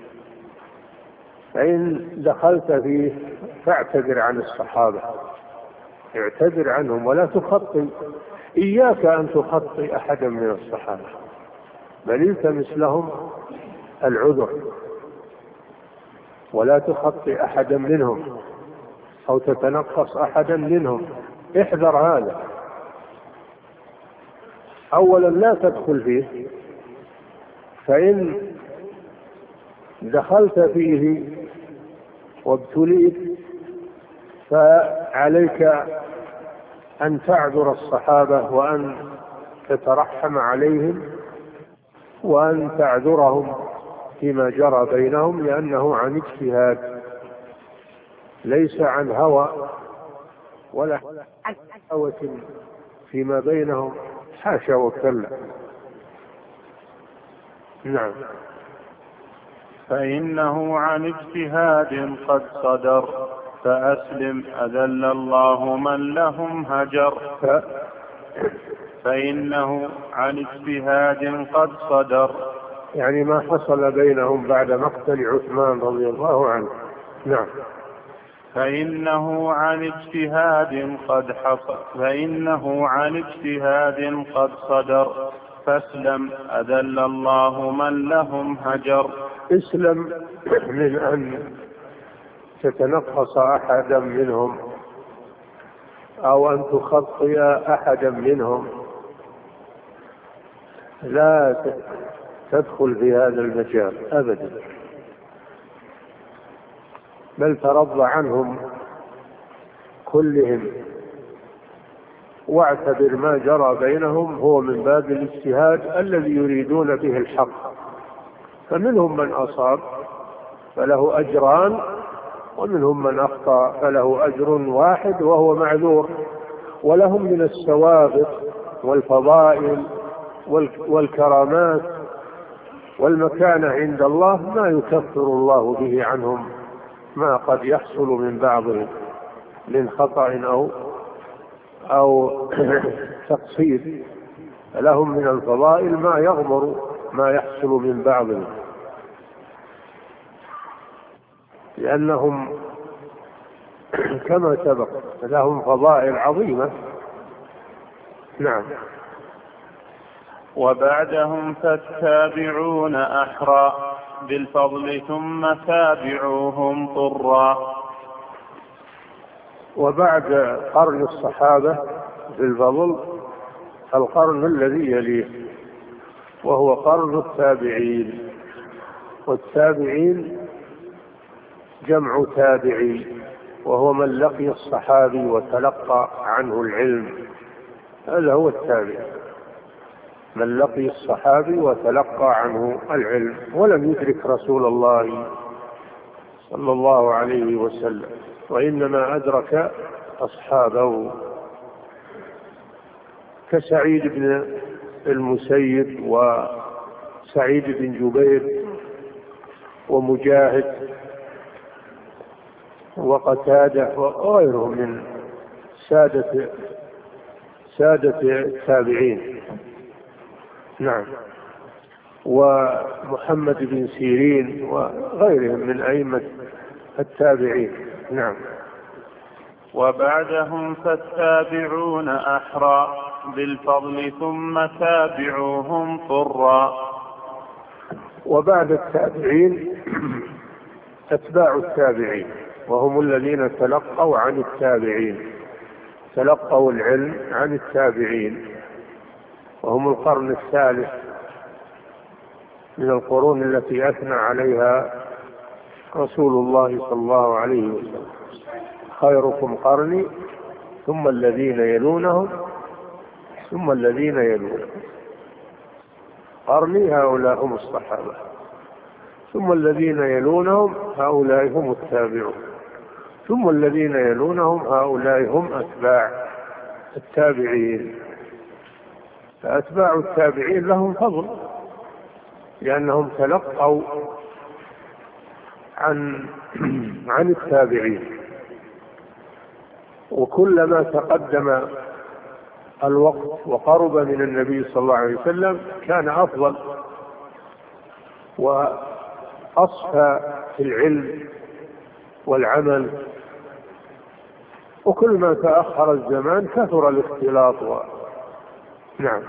فإن دخلت فيه فاعتذر عن الصحابة، اعتذر عنهم ولا تخطئ، إياك أن تخطئ أحدا من الصحابة، بل التمس لهم العذر. ولا تخطئ أحدا منهم أو تتنقص أحدا منهم. احذر هذا. أولا لا تدخل فيه، فإن دخلت فيه وابتليت فعليك أن تعذر الصحابة وأن تترحم عليهم وأن تعذرهم فيما جرى بينهم، لأنه عن اجتهاد ليس عن هوى ولا عن هوة فيما بينهم، حاشا وكلا. نعم. فإنه عن اجتهاد قد صدر فأسلم أذل الله من لهم هجر. فإنه عن اجتهاد قد صدر، يعني ما حصل بينهم بعد مقتل عثمان رضي الله عنه. نعم. فإنه عن اجتهاد قد حصل، فإنه عن اجتهاد قد صدر فاسلم أذل الله من لهم هجر. اسلم من أن تتنقص أحدا منهم أو أن تخطئ أحدا منهم، لا تدخل في هذا المجال أبدا، بل ترضى عنهم كلهم واعتبر ما جرى بينهم هو من باب الاجتهاد الذي يريدون به الحق. فمنهم من أصاب فله أجران، ومنهم من أخطأ فله أجر واحد وهو معذور، ولهم من السوابق والفضائل والكرامات والمكانة عند الله ما يكفر الله به عنهم ما قد يحصل من بعضهم من خطأ أو تقصير. لهم من الفضائل ما يغمر ما يحصل من بعضهم، لأنهم كما سبق لهم فضائل عظيمة. نعم. وبعدهم فالتابعون أحرى بالفضل ثم تابعوهم طرا. وبعد قرن الصحابة بالفضل القرن الذي يليه وهو قرن التابعين، والتابعين جمع تابعي وهو من لقي الصحابي وتلقى عنه العلم، هذا هو التابع، من لقي الصحابي وتلقى عنه العلم ولم يدرك رسول الله صلى الله عليه وسلم، وإنما أدرك أصحابه كسعيد بن المسيب وسعيد بن جبير ومجاهد وقتادة وغيرهم من سادة التابعين. نعم. ومحمد بن سيرين وغيرهم من أئمة التابعين. نعم. وبعدهم فالتابعون أحرى بالفضل ثم تابعوهم طرا. وبعد التابعين أتباع التابعين، وهم الذين تلقوا عن التابعين، تلقوا العلم عن التابعين، وهم القرن الثالث من القرون التي أثنى عليها رسول الله صلى الله عليه وسلم: خيركم قرني ثم الذين يلونهم ثم الذين يلونهم. قرني هؤلاء هم الصحابة، ثم الذين يلونهم هؤلاء هم التابعون، ثم الذين يلونهم هؤلاء هم أتباع التابعين. فأتباع التابعين لهم فضل لأنهم تلقوا عن التابعين، وكلما تقدم الوقت وقرب من النبي صلى الله عليه وسلم كان أفضل وأصفى في العلم والعمل، وكل ما تأخر الزمان كثر الاختلاط. نعم.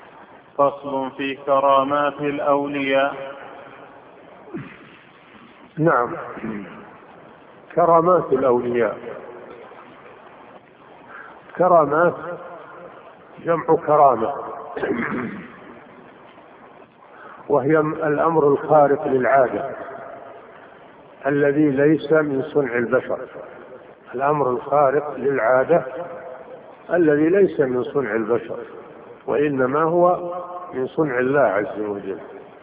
فصل في كرامات الأولياء. نعم. كرامات الأولياء، كرامات جمع كرامة، وهي الأمر الخارق للعادة الذي ليس من صنع البشر. الأمر الخارق للعادة الذي ليس من صنع البشر، وإنما هو من صنع الله عز وجل.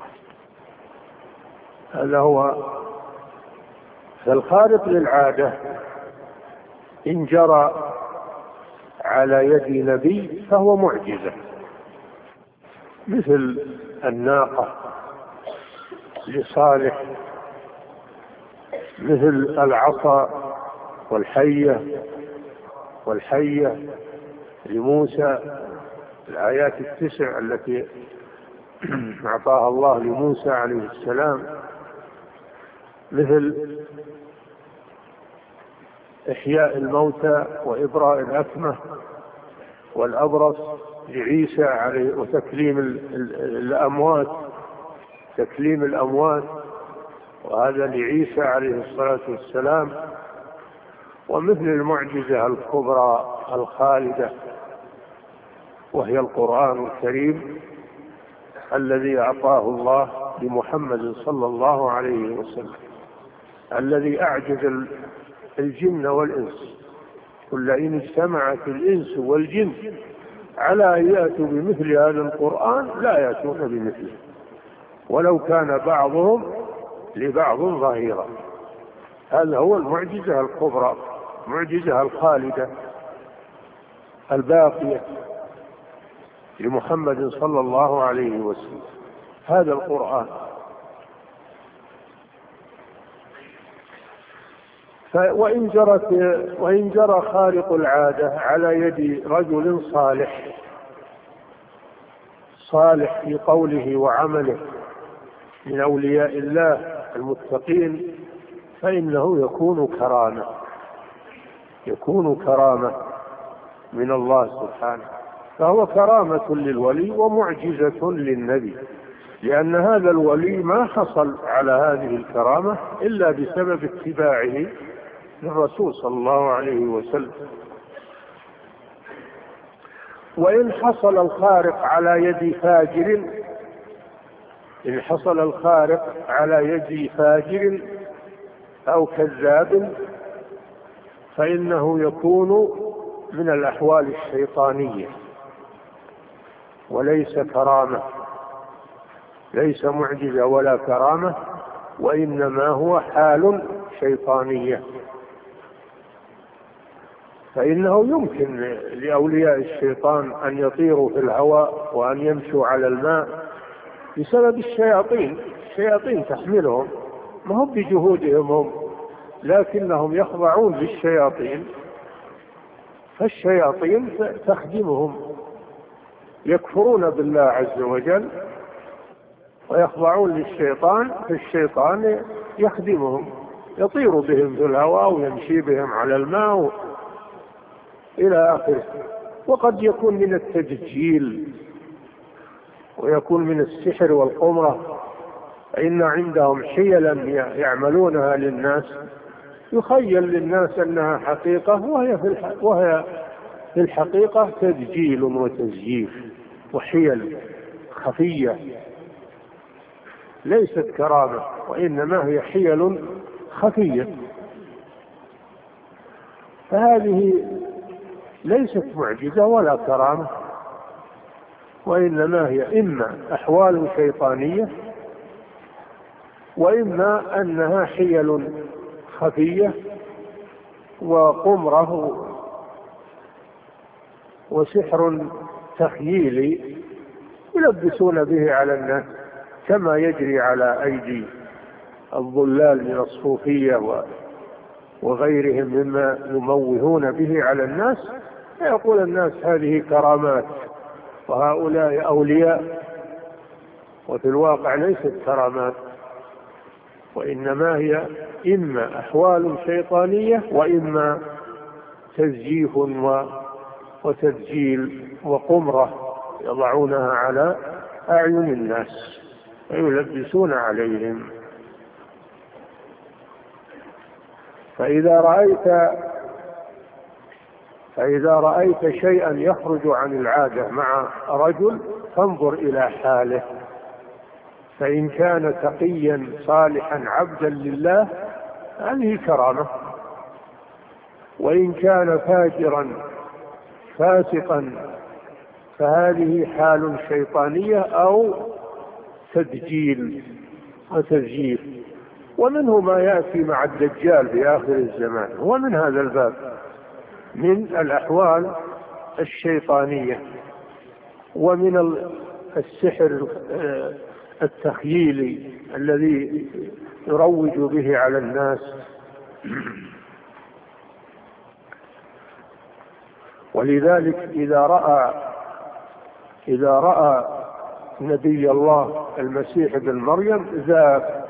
هذا هو. فالخارق للعادة إن جرى على يد نبي فهو معجزة، مثل الناقة لصالح، مثل العصا والحية لموسى، الآيات 9 التي أعطاها الله لموسى عليه السلام، مثل إحياء الموتى وإبراء الأكمة والأبرص لعيسى عليه، وتكليم الأموات، تكليم الأموات، وهذا لعيسى عليه الصلاة والسلام. ومثل المعجزة الكبرى الخالدة وهي القرآن الكريم الذي أعطاه الله لمحمد صلى الله عليه وسلم، الذي أعجز الجن والإنس. قل إن اجتمعت الإنس والجن على أن يأتوا بمثل هذا القرآن لا يأتون بمثله ولو كان بعضهم لبعض ظهيرا. هذا هو المعجزة الكبرى، المعجزة الخالدة الباقية لمحمد صلى الله عليه وسلم، هذا القرآن. وإن جرى خارق العادة على يد رجل صالح في قوله وعمله من أولياء الله المتقين فإنه يكون كرامة من الله سبحانه، فهو كرامة للولي ومعجزة للنبي، لأن هذا الولي ما حصل على هذه الكرامة إلا بسبب اتباعه للرسول صلى الله عليه وسلم. وإن حصل الخارق على يد فاجر أو كذاب فإنه يكون من الأحوال الشيطانية وليس كرامة، ليس معجزة ولا كرامة، وإنما هو حال شيطانية. فإنه يمكن لأولياء الشيطان أن يطيروا في الهواء وأن يمشوا على الماء بسبب الشياطين تحملهم، ما هم بجهودهم هم، لكنهم يخضعون للشياطين، فالشياطين تخدمهم، يكفرون بالله عز وجل ويخضعون للشيطان، فالشيطان يخدمهم، يطير بهم في الهواء ويمشي بهم على الماء إلى آخره. وقد يكون من التدجيل ويكون من السحر والقمرة، فإن عندهم حيلا يعملونها للناس يخيل للناس أنها حقيقة وهي في الحقيقة تدجيل وتزييف وحيل خفية، ليست كرامة وإنما هي حيل خفية. فهذه ليست معجزة ولا كرامة، وإنما هي إما أحوال شيطانية وإما أنها حيل خفية وقمره وسحر تخييلي يلبسون به على الناس، كما يجري على أيدي الضلال من الصوفية وغيرهم مما يموهون به على الناس، فيقول الناس هذه كرامات وهؤلاء أولياء، وفي الواقع ليست كرامات، وإنما هي إما أحوال شيطانية وإما تزييف وتدجيل وقمرة يضعونها على أعين الناس ويلبسون عليهم. فإذا رأيت شيئا يخرج عن العادة مع رجل فانظر إلى حاله، فإن كان تقيا صالحا عبدا لله هذه كرامة، وإن كان فاجرا فاسقا فهذه حال شيطانية أو تدجيل وتسجيل. ومنه ما يأتي مع الدجال في آخر الزمان، ومن هذا الباب من الأحوال الشيطانية ومن السحر التخييلي الذي يروج به على الناس. ولذلك إذا رأى نبي الله المسيح ابن مريم ذاب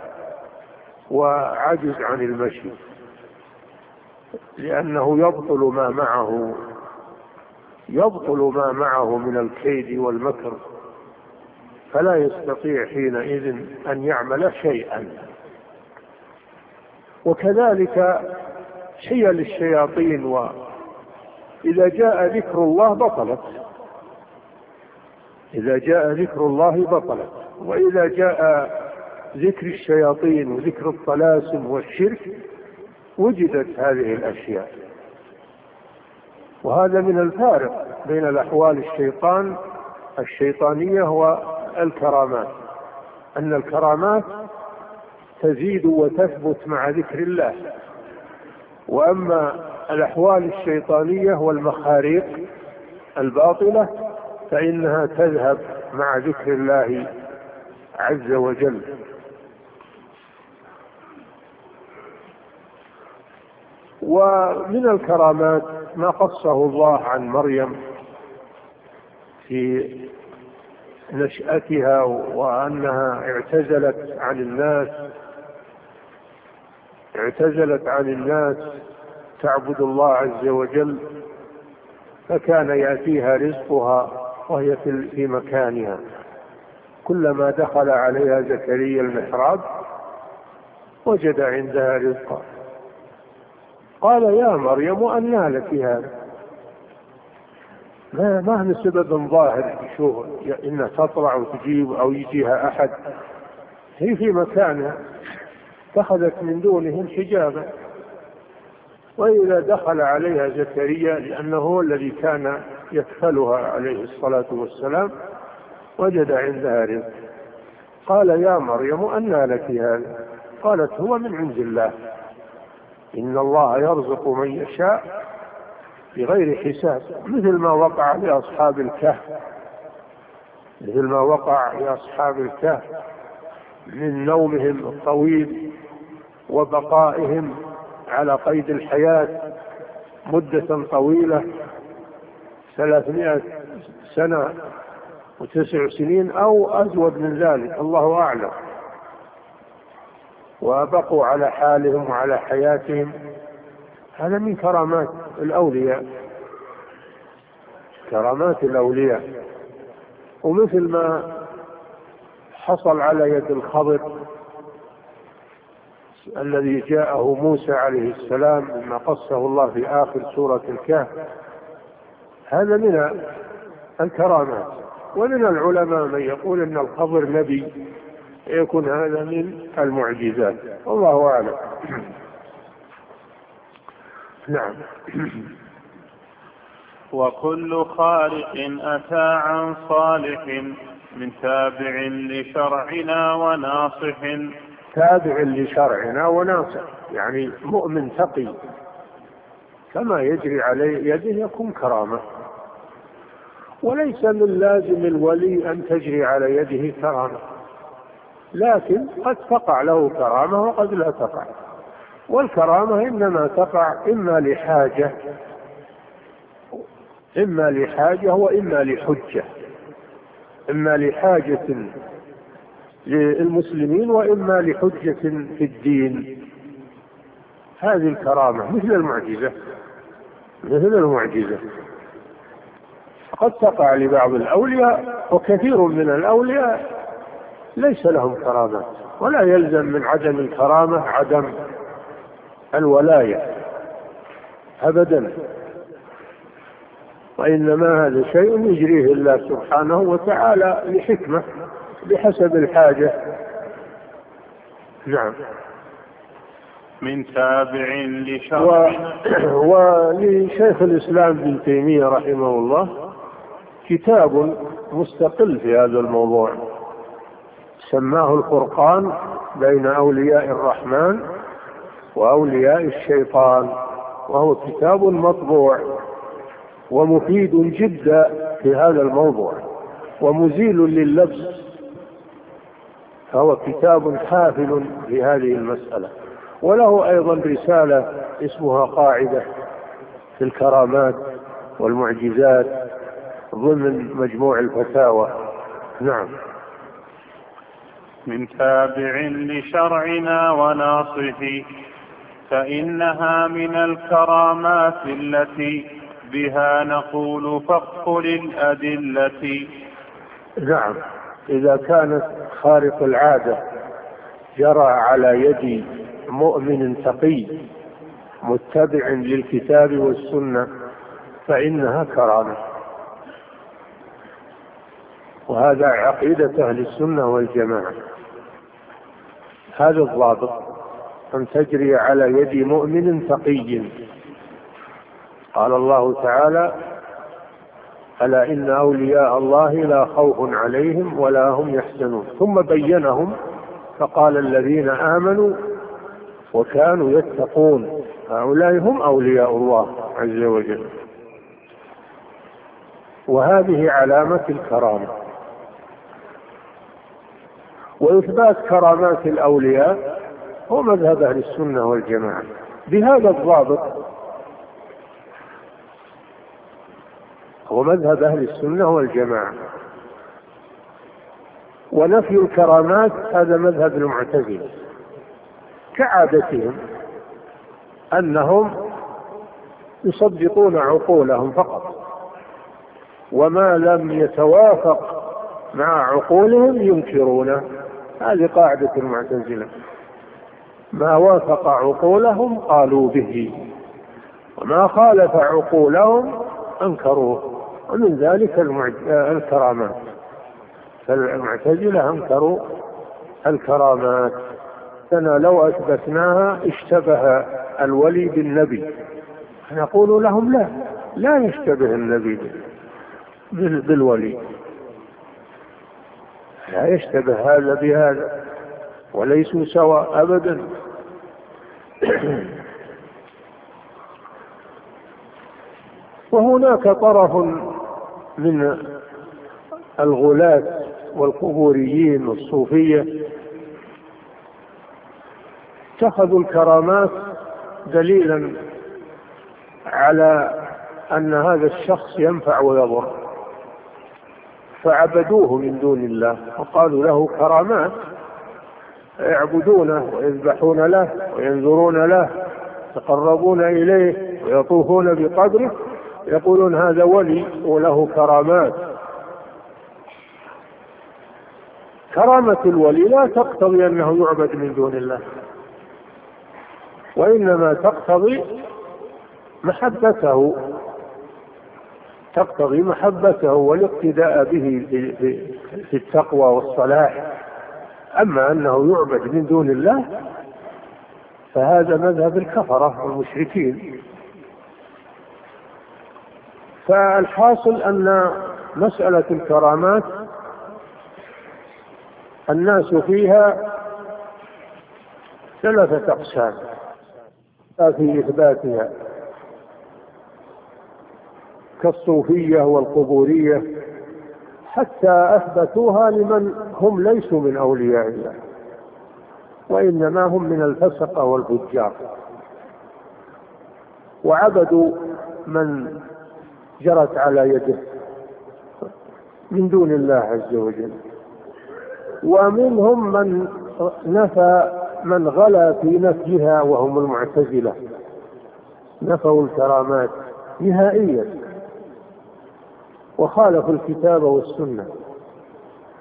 وعجز عن المشي، لأنه يبطل ما معه من الكيد والمكر، فلا يستطيع حينئذ أن يعمل شيئا. وكذلك حيل الشياطين، وإذا جاء ذكر الله بطلت، وإذا جاء ذكر الشياطين وذكر الطلاسم والشرك وجدت هذه الأشياء. وهذا من الفارق بين الأحوال الشيطانية والكرامات، أن الكرامات تزيد وتثبت مع ذكر الله، وأما الأحوال الشيطانية والمخاريق الباطلة فإنها تذهب مع ذكر الله عز وجل. ومن الكرامات ما قصه الله عن مريم في نشأتها، وأنها اعتزلت عن الناس تعبد الله عز وجل، فكان يأتيها رزقها وهي في مكانها. كلما دخل عليها زكريا المحراب وجد عندها رزقا. قال يا مريم أنى لك هذا؟ ما هو سبب ظاهر شو إنها تطلع وتجيب أو يجيها أحد، هي في مكانها، اتخذت من دونهم حجابا. وإذا دخل عليها زكريا لأنه هو الذي كان يكفلها عليه الصلاة والسلام وجد عندها رزق. قال يا مريم أنى لك هذا؟ قالت هو من عند الله، إن الله يرزق من يشاء بغير حساب. مثل ما وقع لأصحاب الكهف من نومهم الطويل وبقائهم على قيد الحياة مدة طويلة 300 سنة و9 سنين أو أزود من ذلك الله أعلم، وبقوا على حالهم وعلى حياتهم. هذا من كرامات الأولياء. ومثل ما حصل على يد الخضر الذي جاءه موسى عليه السلام مما قصه الله في آخر سورة الكهف، هذا من الكرامات. ومن العلماء من يقول أن الخضر نبي، يكون هذا من المعجزات، والله أعلم. نعم. وكل خارق أتى عن صالح من تابع لشرعنا وناصح. تابع لشرعنا وناصح يعني مؤمن تقي، كما يجري عليه يده يكون كرامة. وليس من لازم الولي أن تجري على يده كرامة، لكن قد تقع له كرامة وقد لا تقع. والكرامة إنما تقع إما لحاجة وإما لحجة، إما لحاجة للمسلمين وإما لحجة في الدين. هذه الكرامة مثل المعجزة قد تقع لبعض الأولياء، وكثير من الأولياء ليس لهم كرامات. ولا يلزم من عدم الكرامة عدم الولاية أبدا، وإنما هذا شيء يجريه الله سبحانه وتعالى لحكمة بحسب الحاجة. نعم. من تابع لشرع. ولشيخ الإسلام ابن تيمية رحمه الله كتاب مستقل في هذا الموضوع سماه الفرقان بين أولياء الرحمن وأولياء الشيطان، وهو كتاب مطبوع ومفيد جدا في هذا الموضوع ومزيل لللبس، فهو كتاب حافل في هذه المسألة. وله أيضا رسالة اسمها قاعدة في الكرامات والمعجزات ضمن مجموع الفتاوى. نعم. من تابع لشرعنا وناصحه فإنها من الكرامات التي بها نقول فقل الأدلة. نعم. إذا كانت خارق العادة جرى على يد مؤمن تقي متبع للكتاب والسنة فإنها كرامة، وهذا عقيدة أهل السنة والجماعة. هذا الضابط أن تجري على يد مؤمن تقي. قال الله تعالى: ألا إن أولياء الله لا خوف عليهم ولا هم يحزنون، ثم بينهم فقال: الذين آمنوا وكانوا يتقون هؤلاء هم أولياء الله عز وجل. وهذه علامة الكرامة. وإثبات كرامات الأولياء هو مذهب أهل السنة والجماعة بهذا الضابط، هو مذهب أهل السنة والجماعة. ونفي الكرامات هذا مذهب المعتزلة كعادتهم، أنهم يصدقون عقولهم فقط، وما لم يتوافق مع عقولهم ينكرونه. هذه قاعدة المعتزلة، ما وافق عقولهم قالوا به، وما خالف عقولهم أنكروه. ومن ذلك الكرامات، فالمعتزلة أنكروا الكرامات. أنا لو أثبتناها اشتبه الولي بالنبي، نقول لهم لا يشتبه النبي بالولي، لا يشتبه هذا بهذا، وليسوا سواء أبدا. وهناك طرف من الغلاة والقبوريين والصوفية اتخذوا الكرامات دليلا على أن هذا الشخص ينفع ويضر، فعبدوه من دون الله وقالوا له كرامات، يعبدونه ويذبحون له وينذرون له، يتقربون إليه ويطوفون بقبره، يقولون هذا ولي وله كرامات. كرامة الولي لا تقتضي أنه يعبد من دون الله، وإنما تقتضي محبته والاقتداء به في التقوى والصلاح. أما أنه يعبد من دون الله فهذا مذهب الكفرة والمشركين. فالحاصل أن مسألة الكرامات الناس فيها ثلاثة أقسام في إثباتها، كالصوفية والقبورية، حتى أثبتوها لمن هم ليسوا من أولياء الله، وإنما هم من الفسقة والفجار، وعبدوا من جرت على يده من دون الله عز وجل. ومنهم من غلا في نفيها، وهم المعتزلة، نفوا الكرامات نهائيا وخالفوا الكتاب والسنة.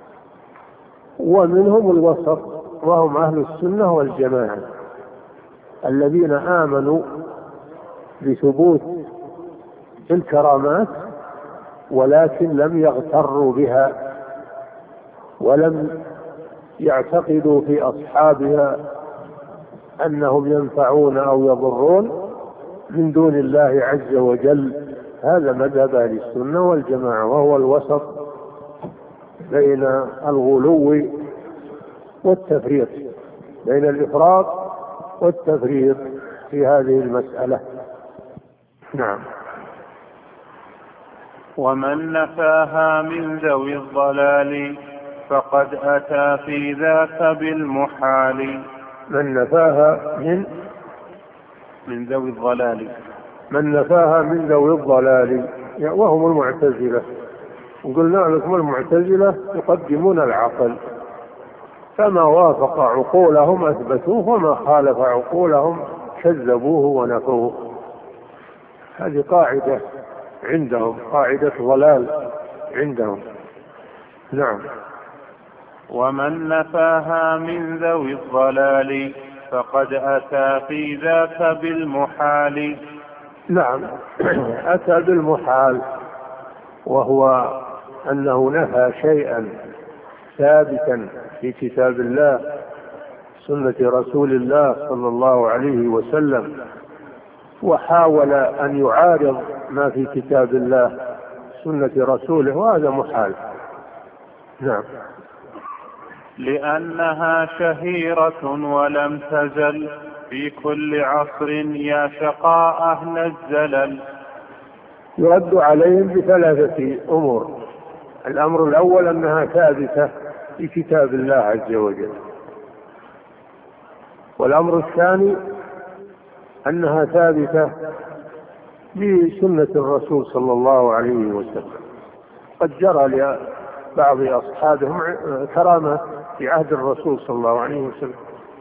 ومنهم الوسط، وهم أهل السنة والجماعة، الذين آمنوا بثبوت الكرامات ولكن لم يغتروا بها ولم يعتقدوا في أصحابها أنهم ينفعون أو يضرون من دون الله عز وجل. هذا مذهب أهل السنة والجماعة، وهو الوسط بين الغلو والتفريط، بين الإفراط والتفريط في هذه المسألة. نعم. ومن نفاها من ذوي الضلال فقد أتى في ذاك بالمحال. من نفاها من ذوي الضلال، من نفاها من ذوي الضلال وهم المعتزلة. وقلنا لكم المعتزلة يقدمون العقل، فما وافق عقولهم أثبتوه وما خالف عقولهم كذبوه ونفوه. هذه قاعدة عندهم، قاعدة ضلال عندهم. نعم. ومن نفاها من ذوي الضلال فقد أتى في ذاك بالمحال. نعم، أتى بالمحال، وهو أنه نفى شيئا ثابتا في كتاب الله سنة رسول الله صلى الله عليه وسلم، وحاول أن يعارض ما في كتاب الله سنة رسوله، وهذا محال. نعم. لأنها شهيرة ولم تزل في كل عصر يا شقاء أهل الزلل. يرد عليهم بثلاثة أمور. الأمر الأول أنها ثابتة في كتاب الله عز وجل، والأمر الثاني أنها ثابتة بسنة الرسول صلى الله عليه وسلم، قد جرى لبعض أصحابهم كرامة في عهد الرسول صلى الله عليه وسلم.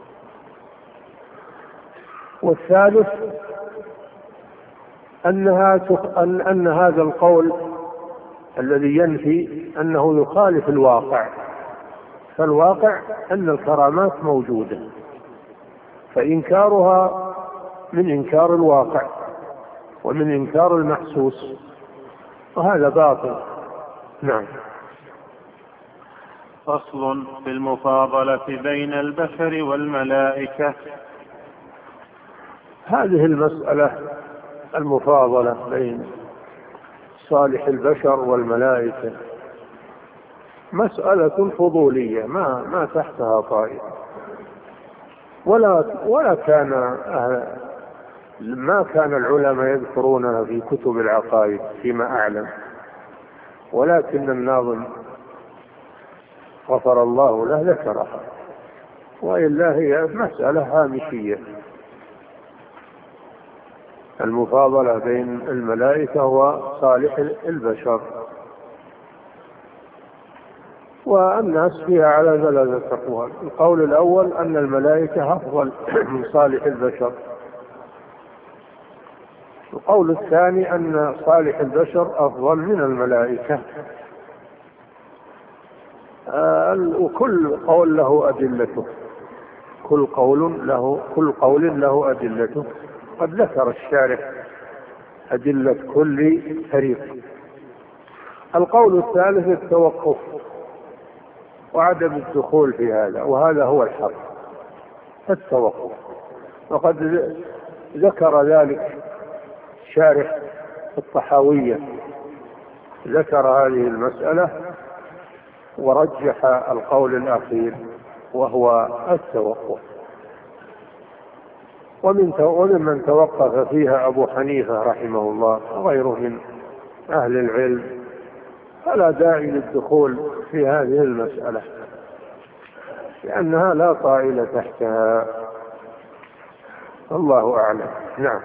والثالث أن هذا القول الذي ينفي أنه يخالف الواقع، فالواقع أن الكرامات موجودة، فإنكارها من إنكار الواقع ومن إنكار المحسوس، وهذا باطل. نعم. فصل في المفاضلة بين البشر والملائكة. هذه المسألة المفاضلة بين صالح البشر والملائكة مسألة فضولية ما تحتها طائل، ما كان العلماء يذكرونها في كتب العقائد فيما أعلم، ولكن الناظم غفر الله له ذكرها، وإلا هي مسألة هامشية. المفاضلة بين الملائكة وصالح البشر، والناس فيها على ثلاثة أقوال. القول الأول أن الملائكة أفضل من صالح البشر. القول الثاني أن صالح البشر أفضل من الملائكة. وكل قول له أدلته، كل قول له أدلته. قد ذكر الشارح أدلة كل فريق. القول الثالث التوقف وعدم الدخول في هذا، وهذا هو الحق، التوقف. وقد ذكر ذلك شارح الطحاوية، ذكر هذه المسألة ورجح القول الأخير وهو التوقف. وممن توقف فيها أبو حنيفة رحمه الله وغيره من أهل العلم، فلا داعي للدخول في هذه المسألة لأنها لا طائل تحتها. الله أعلم. نعم.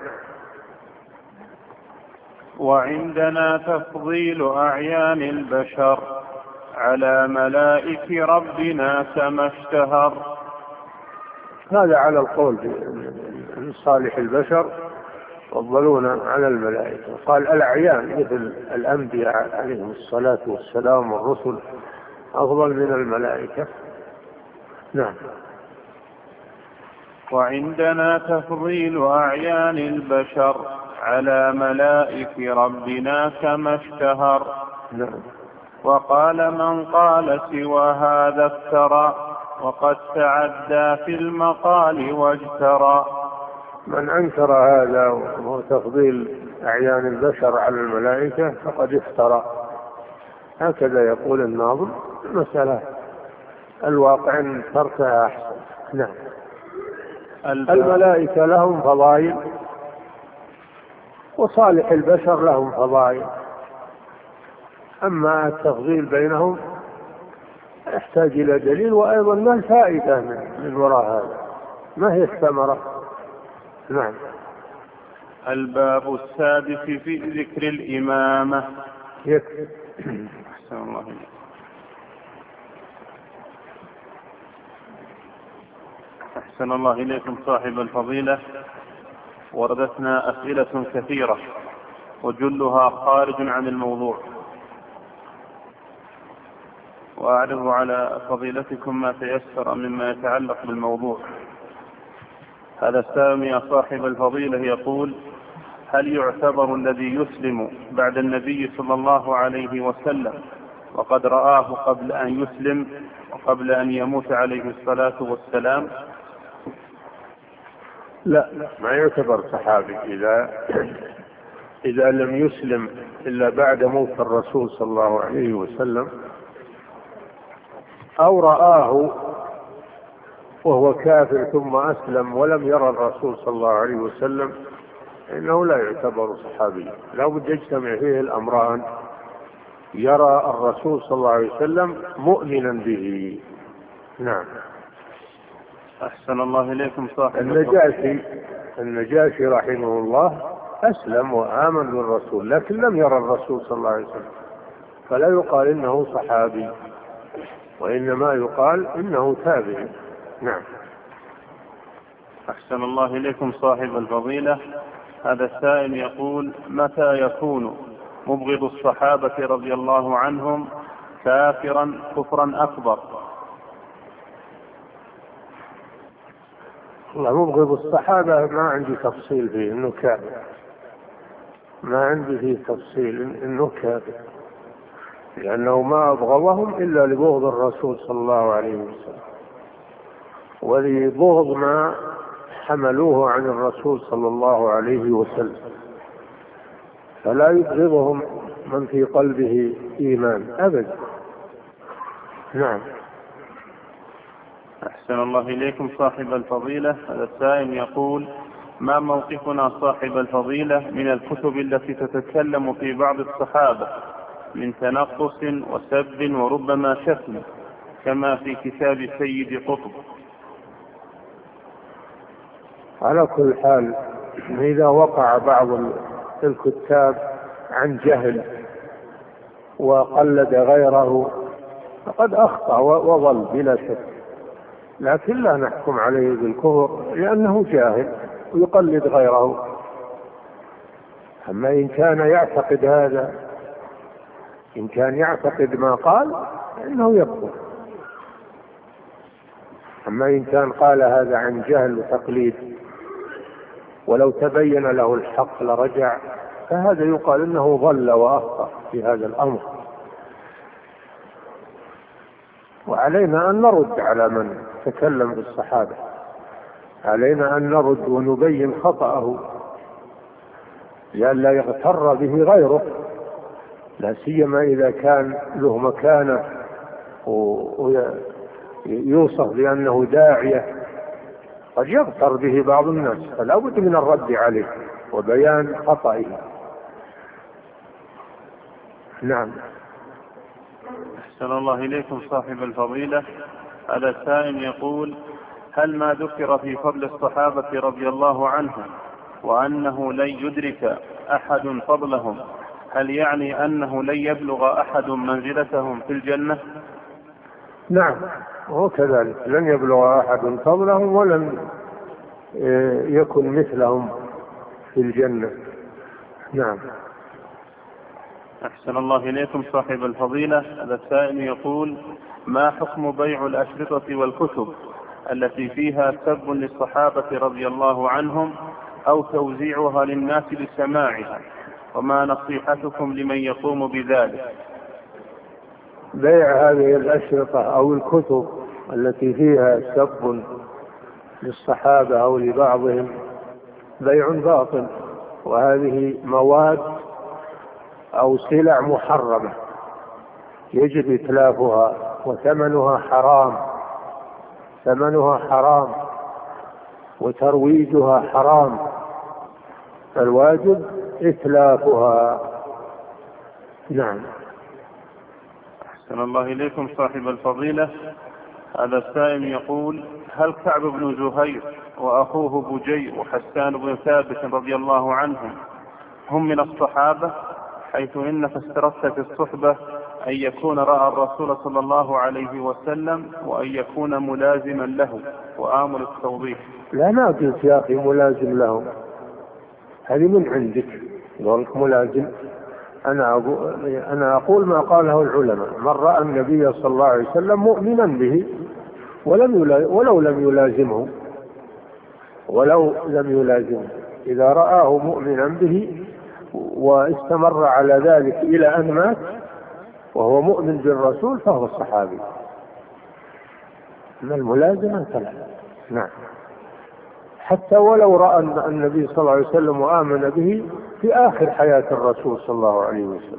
وعندنا تفضيل أعيان البشر على ملائك ربنا كما اشتهر. هذا على القول من صالح البشر يفضلون على الملائكة. قال الأعيان مثل الأنبياء عليهم الصلاة والسلام والرسل أفضل من الملائكة. نعم. وعندنا تفضيل أعيان البشر على ملائك ربنا كما اشتهر. وقال من قال سوى هذا افترى وقد تعدى في المقال واجترى. من أنكر هذا وهو تفضيل أعيان البشر على الملائكة فقد افترى. هكذا يقول الناظم. المسألة الواقع أن تركها أحسن. نعم. الملائكة لهم فضائل وصالح البشر لهم فضائل، أما التفضيل بينهم يحتاج إلى دليل، وأيضا ما الفائدة من وراء هذا؟ ما هي الثمرة؟ نعم. الباب السادس في ذكر الإمامة. أحسن الله إليكم صاحب الفضيلة. وردتنا أسئلة كثيرة وجلها خارج عن الموضوع، وأعرض على فضيلتكم ما تيسر مما يتعلق بالموضوع. هذا السائل يا صاحب الفضيلة يقول: هل يعتبر الذي يسلم بعد النبي صلى الله عليه وسلم وقد رآه قبل أن يسلم وقبل أن يموت عليه الصلاة والسلام؟ لا، ما يعتبر صحابي إذا لم يسلم إلا بعد موت الرسول صلى الله عليه وسلم أو رآه وهو كافر ثم أسلم ولم يرى الرسول صلى الله عليه وسلم، إنه لا يعتبر صحابيا. لا بد يجتمع فيه الأمران: يرى الرسول صلى الله عليه وسلم مؤمنا به. نعم. أحسن الله إليكم صاحب النجاشي رحمه الله أسلم وآمن بالرسول، لكن لم يرى الرسول صلى الله عليه وسلم، فلا يقال إنه صحابي، وإنما يقال إنه تابعي. نعم. أحسن الله إليكم صاحب الفضيلة. هذا السائل يقول: متى يكون مبغض الصحابة رضي الله عنهم كافرا كفرا أكبر؟ الله، مبغض الصحابة ما عندي تفصيل فيه إنه كافر، ما عندي فيه تفصيل إنه كافر، لأنه ما أبغضهم إلا لبغض الرسول صلى الله عليه وسلم ولبغض ما حملوه عن الرسول صلى الله عليه وسلم، فلا يبغضهم من في قلبه إيمان أبدا. نعم. أحسن الله إليكم صاحب الفضيلة. هذا السائل يقول: ما موقفنا صاحب الفضيلة من الكتب التي تتكلم في بعض الصحابة من تنقص وسب وربما شتم، كما في كتاب سيد قطب؟ على كل حال، إذا وقع بعض الكتاب عن جهل وقلد غيره فقد أخطأ وضل بلا شك، لكن لا نحكم عليه بالكفر لأنه جاهل ويقلد غيره. أما إن كان يعتقد هذا، إن كان يعتقد ما قال إنه يكفر. أما إن كان قال هذا عن جهل وتقليد ولو تبين له الحق لرجع، فهذا يقال إنه ضل وأخطأ في هذا الأمر. وعلينا أن نرد على من تكلم بالصحابة، علينا أن نرد ونبين خطأه لئلا يغتر به غيره، لا سيما إذا كان له مكانة ويوصف بأنه داعية، قد يغتر به بعض الناس، فلا بد من الرد عليه وبيان خطئه. نعم. أحسن الله إليكم صاحب الفضيلة. هذا السائل يقول: هل ما ذكر في فضل الصحابة رضي الله عنهم وأنه لن يدرك أحد فضلهم، هل يعني أنه لن يبلغ أحد منزلتهم في الجنة؟ نعم، وهو كذلك، لن يبلغ أحد فضلهم ولن يكن مثلهم في الجنة. نعم. أحسن الله إليكم صاحب الفضيلة. هذا السائل يقول: ما حكم بيع الأشرطة والكتب التي فيها سب للصحابة رضي الله عنهم أو توزيعها للناس لسماعها، وما نصيحتكم لمن يقوم بذلك؟ بيع هذه الأشرطة أو الكتب التي فيها سب للصحابة أو لبعضهم بيع باطل، وهذه مواد أو سلع محرمة يجب إتلافها، وثمنها حرام، ثمنها حرام، وترويجها حرام، فالواجب إتلافها. نعم. أحسن الله إليكم صاحب الفضيلة. هذا السائل يقول: هل كعب بن زهير وأخوه بجي وحسان بن ثابت رضي الله عنهم هم من الصحابة، حيث إنك استردت في الصحبة أن يكون رأى الرسول صلى الله عليه وسلم وأن يكون ملازما له، وآمل التوضيح؟ لا، ما قلت يا أخي ملازم له، هذه من عندك قولك ملازم. أنا أقول ما قاله العلماء: من رأى النبي صلى الله عليه وسلم مؤمنا به ولو لم يلازمه، إذا رآه مؤمنا به واستمر على ذلك إلى أن مات وهو مؤمن بالرسول فهو الصحابي. من الملازمة فلا. نعم. حتى ولو رأى النبي صلى الله عليه وسلم وآمن به في آخر حياة الرسول صلى الله عليه وسلم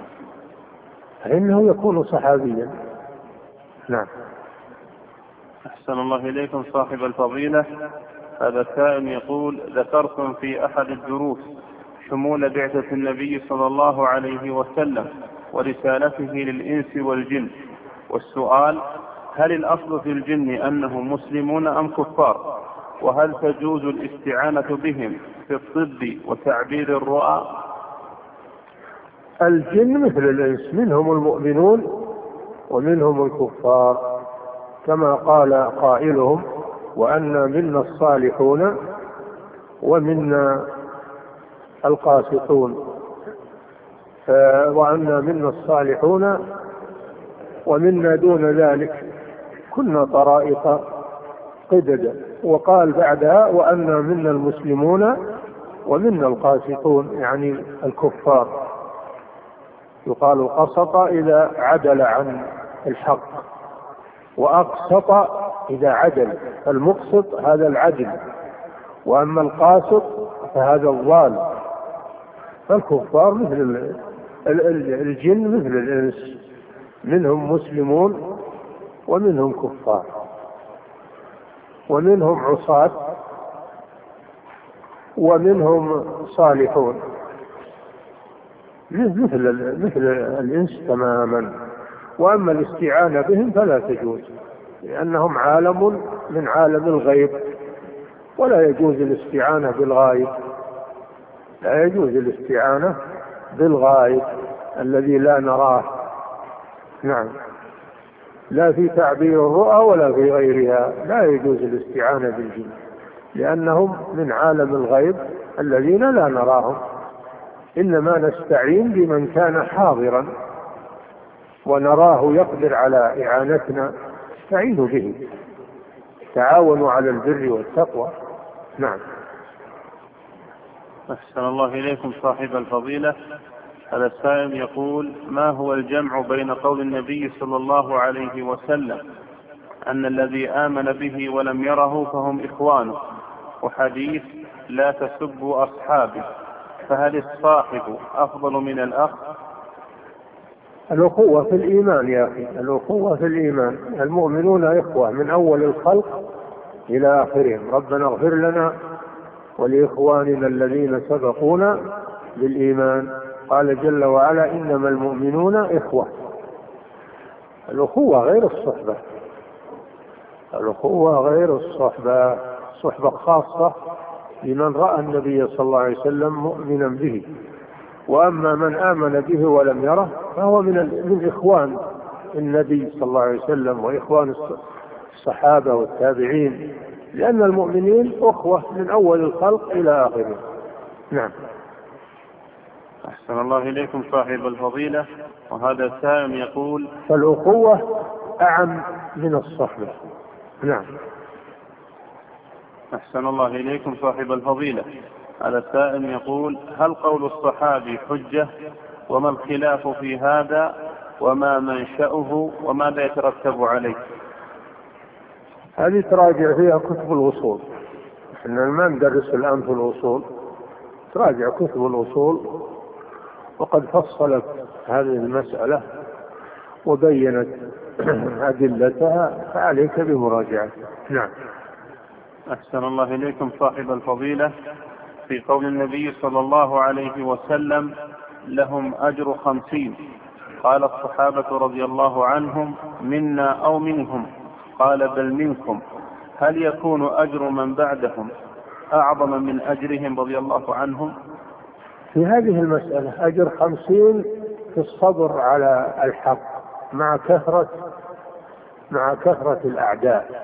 فإنه يكون صحابيا. نعم. أحسن الله إليكم صاحب الفضيلة. هذا السائل يقول: ذكرتم في أحد الدروس شمول بعثة النبي صلى الله عليه وسلم ورسالته للإنس والجن، والسؤال: هل الأصل في الجن أنهم مسلمون أم كفار؟ وهل تجوز الاستعانة بهم في الطب وتعبير الرؤى؟ الجن مثل الإنس، منهم المؤمنون ومنهم الكفار، كما قال قائلهم: وأن منا الصالحون ومنا القاسطون، وأن منا الصالحون ومنا دون ذلك كنا طرائق قددا. وقال بعدها: وأن منا المسلمون ومنا القاسطون، يعني الكفار. يقال قسط إذا عدل عن الحق، وأقسط إذا عدل، المقسط هذا العدل، وأما القاسط فهذا الضال. فالكفار مثل الجن مثل الإنس، منهم مسلمون ومنهم كفار، ومنهم عصاة ومنهم صالحون، مثل الإنس تماما. وأما الاستعانة بهم فلا تجوز، لأنهم عالم من عالم الغيب، ولا يجوز الاستعانة بالغائب، لا يجوز الاستعانة بالغائب الذي لا نراه. نعم. لا في تعبير الرؤى ولا في غيرها لا يجوز الاستعانة بالجن، لأنهم من عالم الغيب الذين لا نراهم، إنما نستعين بمن كان حاضرا ونراه يقدر على إعانتنا، نستعين به، تعاونوا على البر والتقوى. نعم. أحسن الله إليكم صاحب الفضيلة. هذا السائل يقول: ما هو الجمع بين قول النبي صلى الله عليه وسلم أن الذي آمن به ولم يره فهم إخوانه، وحديث لا تسبوا أصحابي، فهل الصاحب أفضل من الأخ؟ الأخوة في الإيمان يا أخي، الأخوة في الإيمان، المؤمنون إخوة من أول الخلق إلى آخرهم. ربنا اغفر لنا ولإخواننا الذين سبقونا بالإيمان. قال جل وعلا: إنما المؤمنون إخوة. الأخوة غير الصحبة، الأخوة غير الصحبة، صحبة خاصة لمن رأى النبي صلى الله عليه وسلم مؤمنا به. وأما من آمن به ولم يره فهو من إخوان النبي صلى الله عليه وسلم وإخوان الصحابة والتابعين، لأن المؤمنين أخوة من أول الخلق إلى آخره. نعم. أحسن الله إليكم صاحب الفضيلة. وهذا السائل يقول: فالأخوة أعم من الصحبة. نعم. أحسن الله إليكم صاحب الفضيلة. هذا السائل يقول: هل قول الصحابي حجة؟ وما الخلاف في هذا؟ وما منشأه؟ وماذا يترتب عليه؟ هذه تراجع فيها كتب الوصول، احنا ما ندرس الآن في الوصول، تراجع كتب الوصول وقد فصلت هذه المسألة وبينت أدلتها، فعليك بمراجعتها. نعم. أحسن الله إليكم صاحب الفضيلة. في قول النبي صلى الله عليه وسلم: لهم أجر 50، قال الصحابة رضي الله عنهم: منا أو منهم؟ قال: بل منكم. هل يكون أجر من بعدهم أعظم من أجرهم رضي الله عنهم؟ في هذه المسألة أجر 50 في الصبر على الحق مع كثرة الأعداء.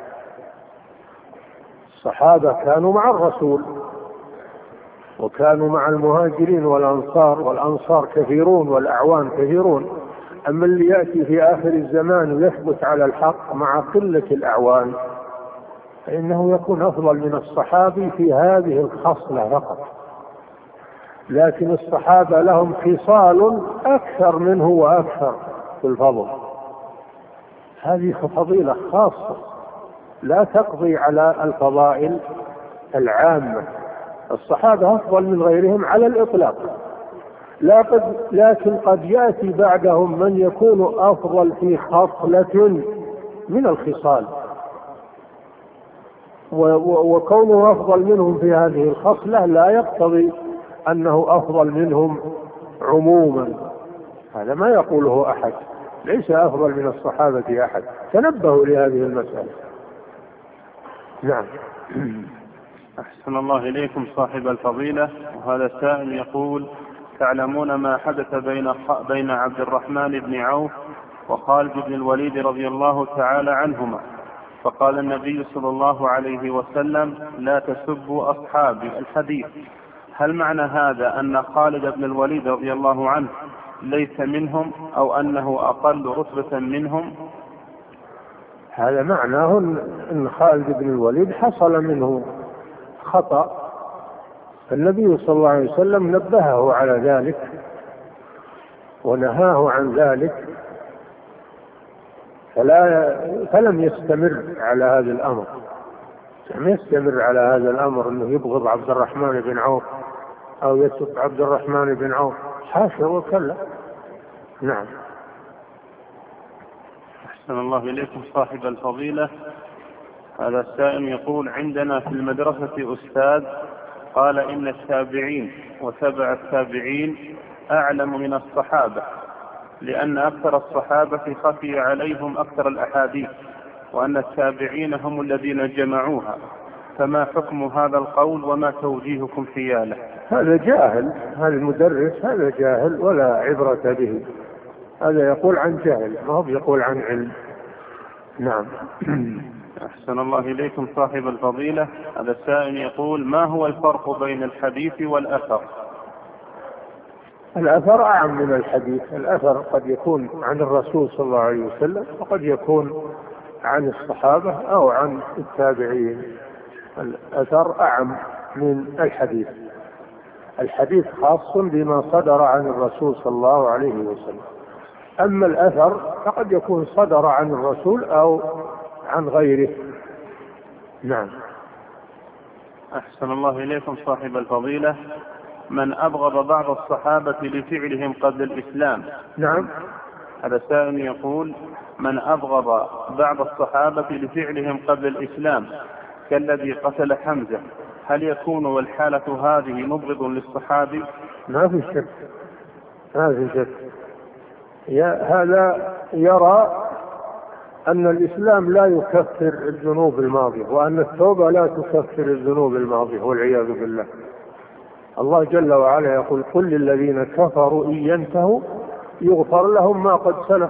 الصحابة كانوا مع الرسول وكانوا مع المهاجرين والأنصار كثيرون والأعوان كثيرون، أما اللي يأتي في آخر الزمان ويثبت على الحق مع قلة الأعوان فإنه يكون أفضل من الصحابي في هذه الخصلة فقط، لكن الصحابة لهم خصال أكثر منه وأكثر في الفضل. هذه فضيلة خاصة لا تقضي على الفضائل العامة. الصحابة أفضل من غيرهم على الإطلاق، لكن قد يأتي بعدهم من يكون أفضل في خصلة من الخصال، وكونه أفضل منهم في هذه الخصلة لا يقتضي أنه أفضل منهم عموما. هذا ما يقوله أحد، ليس أفضل من الصحابة أحد. تنبهوا لهذه المسألة. نعم. أحسن الله إليكم صاحب الفضيلة. وهذا السائل يقول: تعلمون ما حدث بين عبد الرحمن بن عوف وخالد بن الوليد رضي الله تعالى عنهما، فقال النبي صلى الله عليه وسلم: لا تسبوا أصحابي الحديث. هل معنى هذا أن خالد بن الوليد رضي الله عنه ليس منهم، أو أنه أقل رتبة منهم؟ هذا معناه أن خالد بن الوليد حصل منه خطأ، النبي صلى الله عليه وسلم نبهه على ذلك ونهاه عن ذلك، فلم يستمر على هذا الأمر. لم يستمر على هذا الأمر أنه يبغض عبد الرحمن بن عوف أو يسب عبد الرحمن بن عوف، حاشا وكلا. نعم. أحسن الله إليكم صاحب الفضيلة. هذا السائل يقول: عندنا في المدرسة أستاذ قال إن التابعين وتبع التابعين أعلم من الصحابة، لأن أكثر الصحابة خفي عليهم أكثر الأحاديث، وأن التابعين هم الذين جمعوها، فما حكم هذا القول وما توجيهكم حياله؟ هذا جاهل، هذا المدرس هذا جاهل ولا عبرة به، هذا يقول عن جهل ما هو يقول عن علم. نعم. أحسن الله إليكم صاحب الفضيلة. هذا السائل يقول: ما هو الفرق بين الحديث والأثر؟ الأثر أعم من الحديث. الأثر قد يكون عن الرسول صلى الله عليه وسلم وقد يكون عن الصحابة أو عن التابعين. الأثر أعم من الحديث. الحديث خاص بما صدر عن الرسول صلى الله عليه وسلم، أما الأثر فقد يكون صدر عن الرسول أو عن غيره. نعم. أحسن الله إليكم صاحب الفضيلة. من أبغض بعض الصحابة لفعلهم قبل الإسلام؟ نعم. هذا سائل يقول: من أبغض بعض الصحابة لفعلهم قبل الإسلام كالذي قتل حمزة، هل يكون والحالة هذه مبغض للصحابي؟ ما في شك، ما في شك. هذا يرى أن الإسلام لا يكفر الذنوب الماضية، وأن التوبة لا تكفر الذنوب الماضية، والعياذ بالله. الله جل وعلا يقول: قل للذين كفروا إن ينتهوا يغفر لهم ما قد سلف.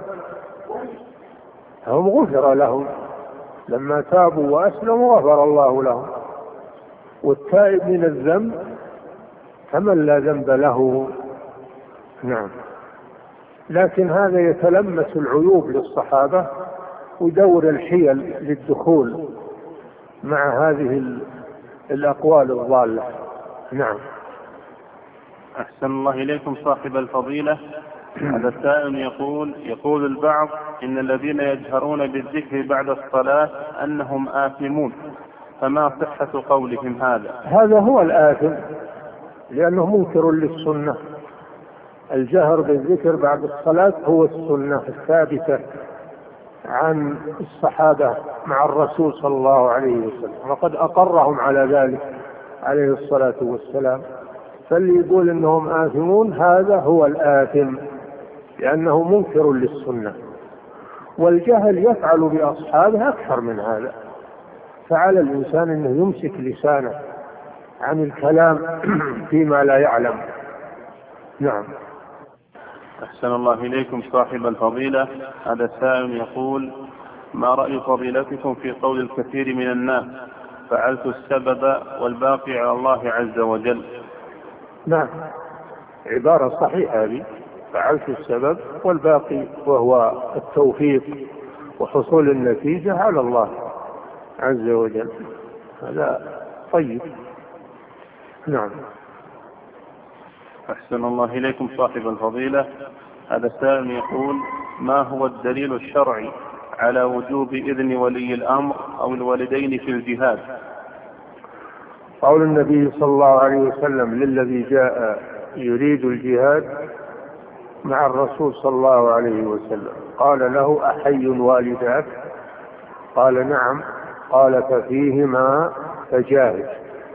هم غفر لهم لما تابوا وأسلموا، غفر الله لهم. والتائب من الذنب كمن لا ذنب له. نعم. لكن هذا يتلمس العيوب للصحابة ويدور الحيل للدخول مع هذه الأقوال الضالة. نعم. أحسن الله إليكم صاحب الفضيلة. هذا السائل يقول البعض إن الذين يجهرون بالذكر بعد الصلاة أنهم آثمون، فما صحة قولهم هذا؟ هذا هو الآثم، لأنه منكر للسنة. الجهر بالذكر بعد الصلاة هو السنة الثابتة عن الصحابة مع الرسول صلى الله عليه وسلم، وقد أقرهم على ذلك عليه الصلاة والسلام. فاللي يقول إنهم آثمون هذا هو الآثم، لأنه منكر للسنة. والجهل يفعل بأصحابه أكثر من هذا، فعلى الإنسان أنه يمسك لسانه عن الكلام فيما لا يعلم. نعم. أحسن الله إليكم صاحب الفضيلة. هذا السائل يقول: ما رأي فضيلتكم في قول الكثير من الناس فعلت السبب والباقي على الله عز وجل؟ نعم، عبارة صحيحة هذه، فعلت السبب والباقي وهو التوفيق وحصول النتيجة على الله عز وجل. هذا طيب. نعم. أحسن الله إليكم صاحب الفضيلة. هذا السائل يقول: ما هو الدليل الشرعي على وجوب إذن ولي الأمر أو الوالدين في الجهاد؟ قول النبي صلى الله عليه وسلم للذي جاء يريد الجهاد مع الرسول صلى الله عليه وسلم، قال له: أحي والداك؟ قال: نعم. قال: ففيهما فجاهد.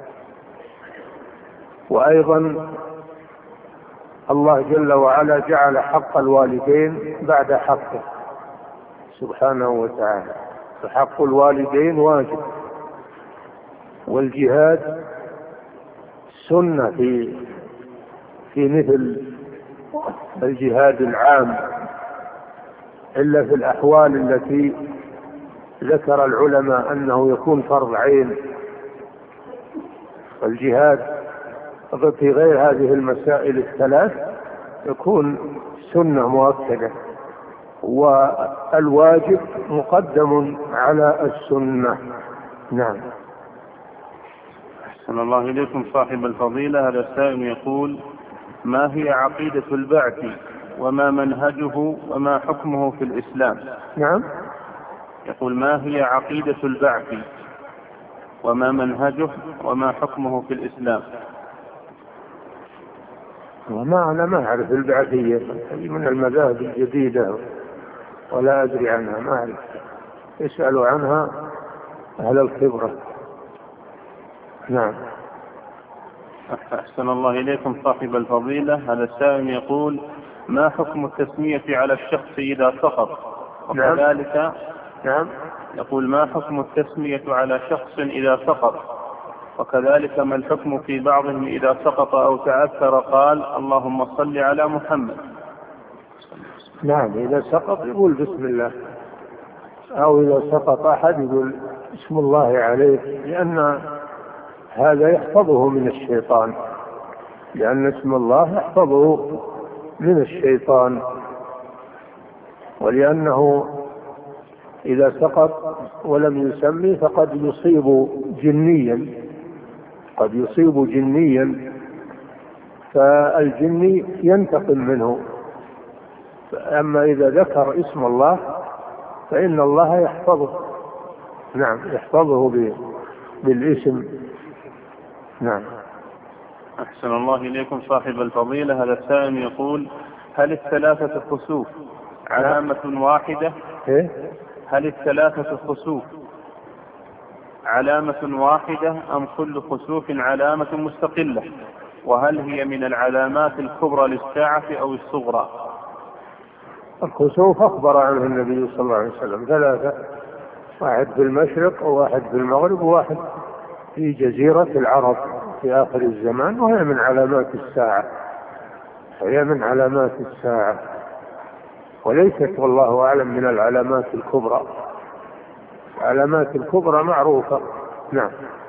وأيضا الله جل وعلا جعل حق الوالدين بعد حقه سبحانه وتعالى، فحق الوالدين واجب، والجهاد سنة في مثل الجهاد العام، إلا في الأحوال التي ذكر العلماء أنه يكون فرض عين. الجهاد في غير هذه المسائل الثلاث يكون سنة مؤكدة، والواجب مقدم على السنة. نعم. أحسن الله إليكم صاحب الفضيلة. هذا السائل يقول: ما هي عقيدة البعث وما منهجه وما حكمه في الإسلام؟ نعم. يقول: ما هي عقيدة البعث وما منهجه وما حكمه في الإسلام؟ أنا ما أعرف البعثية، من المذاهب الجديدة ولا أدري عنها، ما أعرف، يسألوا عنها أهل الخبرة. نعم. أحسن الله إليكم صاحب الفضيلة. هذا السائل يقول: ما حكم التسمية على الشخص إذا سقط؟ وكذلك نعم. يقول: ما حكم التسمية على شخص إذا سقط؟ وكذلك ما الحكم في بعضهم إذا سقط أو تعثر قال: اللهم صل على محمد؟ نعم، إذا سقط يقول بسم الله، أو إذا سقط أحد يقول اسم الله عليه، لأن هذا يحفظه من الشيطان، لأن اسم الله يحفظه من الشيطان، ولأنه إذا سقط ولم يسمي فقد يصيب جنيا، قد يصيب جنيا، فالجني ينتقم منه. أما إذا ذكر اسم الله فإن الله يحفظه. نعم، يحفظه بالاسم. نعم. أحسن الله إليكم صاحب الفضيلة. هذا السائل يقول: هل الثلاثة خسوف علامة واحدة؟ هل الثلاثة خسوف علامة واحدة أم كل خسوف علامة مستقلة؟ وهل هي من العلامات الكبرى للساعة أو الصغرى؟ الخسوف أخبر عنه النبي صلى الله عليه وسلم ثلاثة: واحد في المشرق وواحد في المغرب وواحد في جزيرة العرب في آخر الزمان، وهي من علامات الساعة، هي من علامات الساعة، وليست والله أعلم من العلامات الكبرى. العلامات الكبرى معروفة. نعم.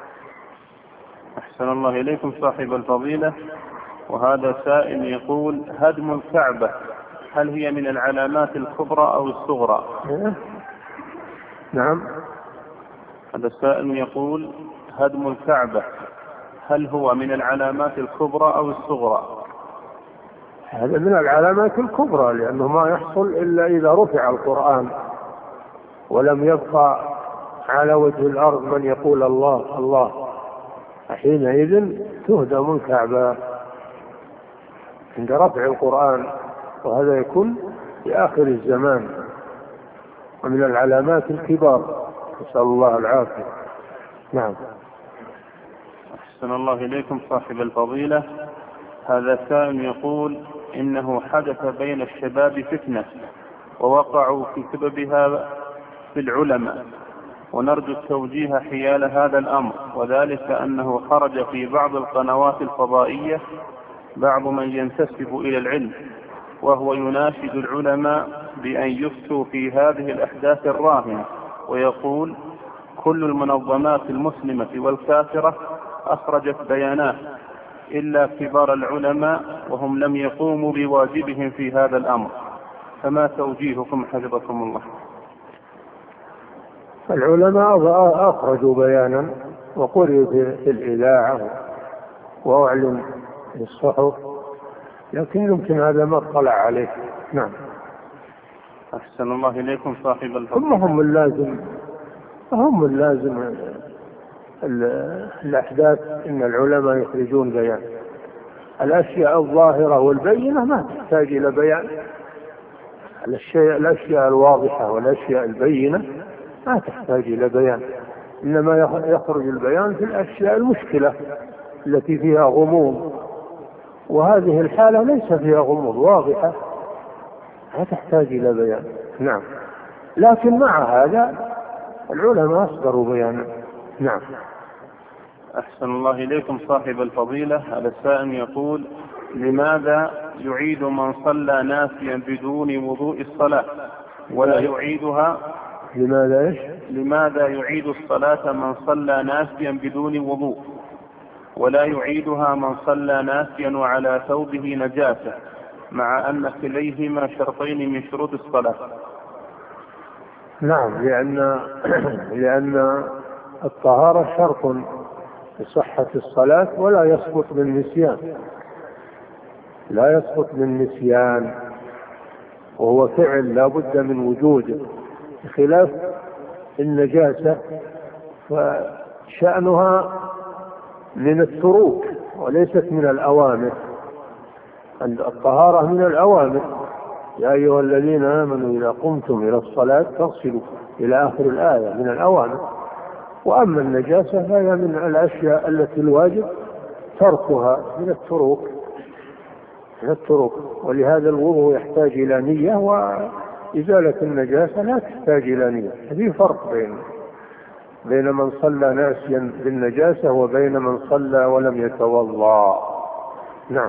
أحسن الله إليكم صاحب الفضيلة. وهذا سائل يقول: هدم الكعبة هل هي من العلامات الكبرى أو الصغرى؟ نعم. هذا السائل يقول: هدم الكعبة هل هو من العلامات الكبرى أو الصغرى؟ هذا من العلامات الكبرى، لأنه ما يحصل إلا إذا رفع القرآن ولم يبقى على وجه الأرض من يقول الله الله، حينئذ تهدم الكعبة عند رفع القرآن، وهذا يكون في آخر الزمان ومن العلامات الكبار، نسأل الله العافية. نعم. أحسن الله إليكم صاحب الفضيلة، هذا سائل يقول إنه حدث بين الشباب فتنة ووقعوا في سببها في العلماء، ونرجو التوجيه حيال هذا الأمر، وذلك أنه خرج في بعض القنوات الفضائية بعض من ينتسب إلى العلم وهو يناشد العلماء بأن يفتوا في هذه الأحداث الراهنة، ويقول كل المنظمات المسلمة والكافرة أخرجت بيانات إلا كبار العلماء وهم لم يقوموا بواجبهم في هذا الأمر، فما توجيهكم حفظكم الله؟ العلماء أخرجوا بيانا وقرئ في الإذاعة وأعلن في الصحف، لكن يمكن هذا ما اطلع عليه. نعم. أحسن الله إليكم صاحب الفضل. هم اللازم الأحداث إن العلماء يخرجون بيان. الأشياء الظاهرة والبينة ما تحتاج إلى بيان، الأشياء الواضحة والأشياء البينة ما تحتاج إلى بيان، إنما يخرج البيان في الأشياء المشكلة التي فيها غموض، وهذه الحالة ليس فيها غموض، واضحة لا تحتاج إلى بيان. نعم. لكن مع هذا العلماء أصدروا بيانا. نعم. أحسن الله إليكم صاحب الفضيلة، هذا السائل يقول لماذا يعيد من صلى ناسيا بدون وضوء الصلاة ولا يعيدها؟ لماذا يعيد الصلاة من صلى ناسيا بدون وضوء ولا يعيدها من صلى ناسيا وعلى ثوبه نجاسة، مع أن كليهما شرطين من شروط الصلاة؟ نعم، لأن الطهارة شرط لصحة الصلاة ولا يسقط بالنسيان، لا يسقط بالنسيان، وهو فعل لا بد من وجوده، بخلاف النجاسة فشأنها من التروك وليست من الأوامر. الطهارة من الأوامر، يا أيها الذين آمنوا إذا قمتم إلى الصلاة فاغسلوا إلى آخر الآية، من الأوامر. وأما النجاسة فهي من الأشياء التي الواجب تركها، من التروك، ولهذا الوضوء يحتاج إلى نية، وإزالة النجاسة لا تحتاج إلى نية. هذه فرق بين من صلى ناسيا بالنجاسة وبين من صلى ولم يتوضأ. نعم.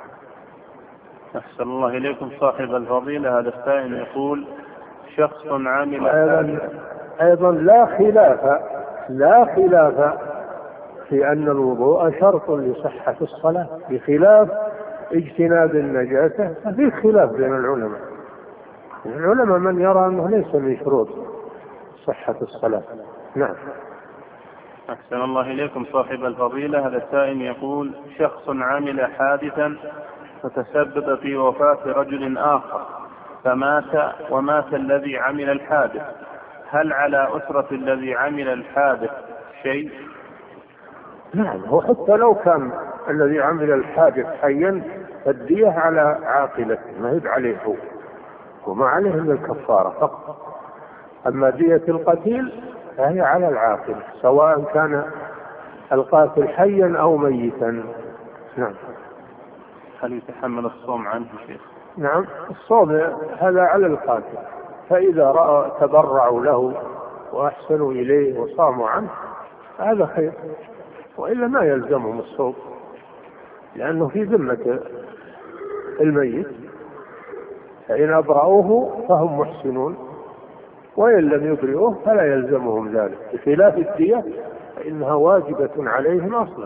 أحسن الله إليكم صاحب الفضيلة، هذا السائل يقول شخص عامل أيضا لا خلاف في أن الوضوء شرط لصحة الصلاة، بخلاف اجتناب النجاسة ففي خلاف بين العلماء من يرى أنه ليس من شروط صحة الصلاة. نعم. أحسن الله إليكم صاحب الفضيلة، هذا السائل يقول شخص عمل حادثا فتسبب في وفاة رجل آخر فمات ومات الذي عمل الحادث، هل على أسرة الذي عمل الحادث شيء؟ نعم، هو حتى لو كان الذي عمل الحادث حيا فالدية على عاقلته، ما هي عليه هو، وما عليه إلا الكفارة فقط. أما دية القتيل فهي على العاقل، سواء كان القاتل حيا أو ميتا. نعم. هل يتحمل الصوم عنه شيخ؟ نعم، الصوم هذا على القاتل، فإذا رأى تبرعوا له وأحسنوا إليه وصاموا عنه هذا خير، وإلا ما يلزمهم الصوم، لأنه في ذمة الميت، فإن أبرأوه فهم محسنون، وإن لم يبرئوه فلا يلزمهم ذلك، بخلاف الدية فإنها واجبة عليهم أصلا،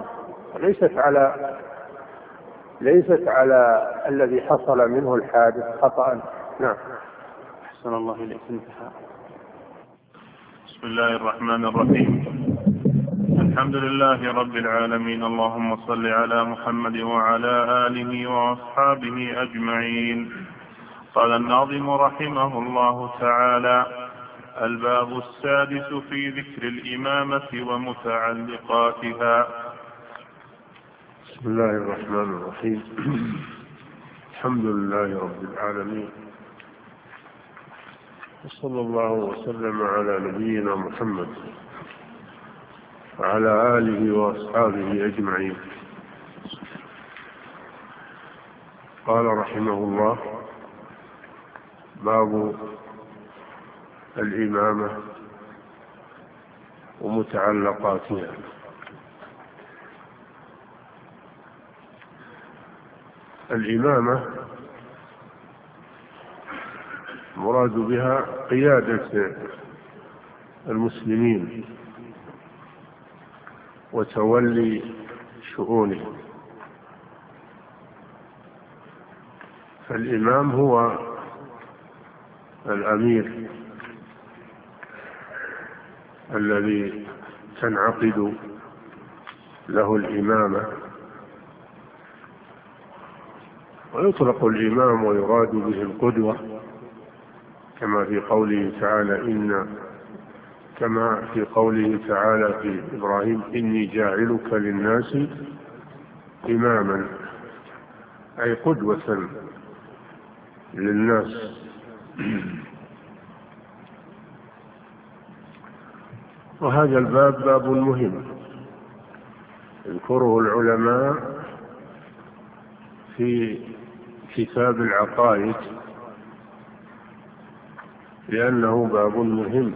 ليست على الذي حصل منه الحادث خطأ. نعم. أحسن الله إليك. انتهى. بسم الله الرحمن الرحيم. الحمد لله رب العالمين، اللهم صل على محمد وعلى آله وأصحابه أجمعين. قال الناظم رحمه الله تعالى: الباب السادس في ذكر الإمامة ومتعلقاتها. بسم الله الرحمن الرحيم. الحمد لله رب العالمين، وصلى الله وسلم على نبينا محمد وعلى آله وأصحابه أجمعين. قال رحمه الله: باب الإمامة ومتعلقاتها. الإمامة مراد بها قيادة المسلمين وتولي شؤونهم. فالإمام هو الأمير الذي تنعقد له الإمامة، ويطلق الإمام ويراد به القدوة، كما في قوله تعالى في إبراهيم: إني جاعلك للناس إماما، أي قدوة للناس. وهذا الباب باب مهم يذكره العلماء في كتاب العقائد، لأنه باب مهم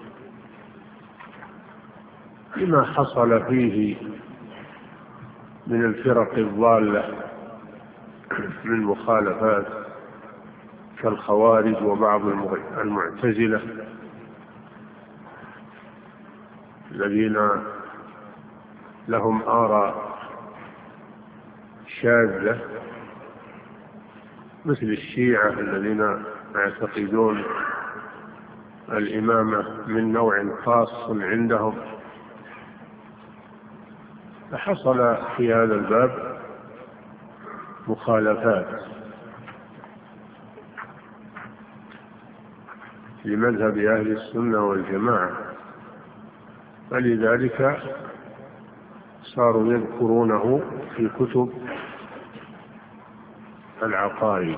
لما حصل فيه من الفرق الضالة من مخالفات كالخوارج وبعض المعتزلة الذين لهم آراء شاذة، مثل الشيعة الذين يعتقدون الإمامة من نوع خاص عندهم. فحصل في هذا الباب مخالفات لمذهب أهل السنة والجماعة، فلذلك صاروا يذكرونه في كتب العقائد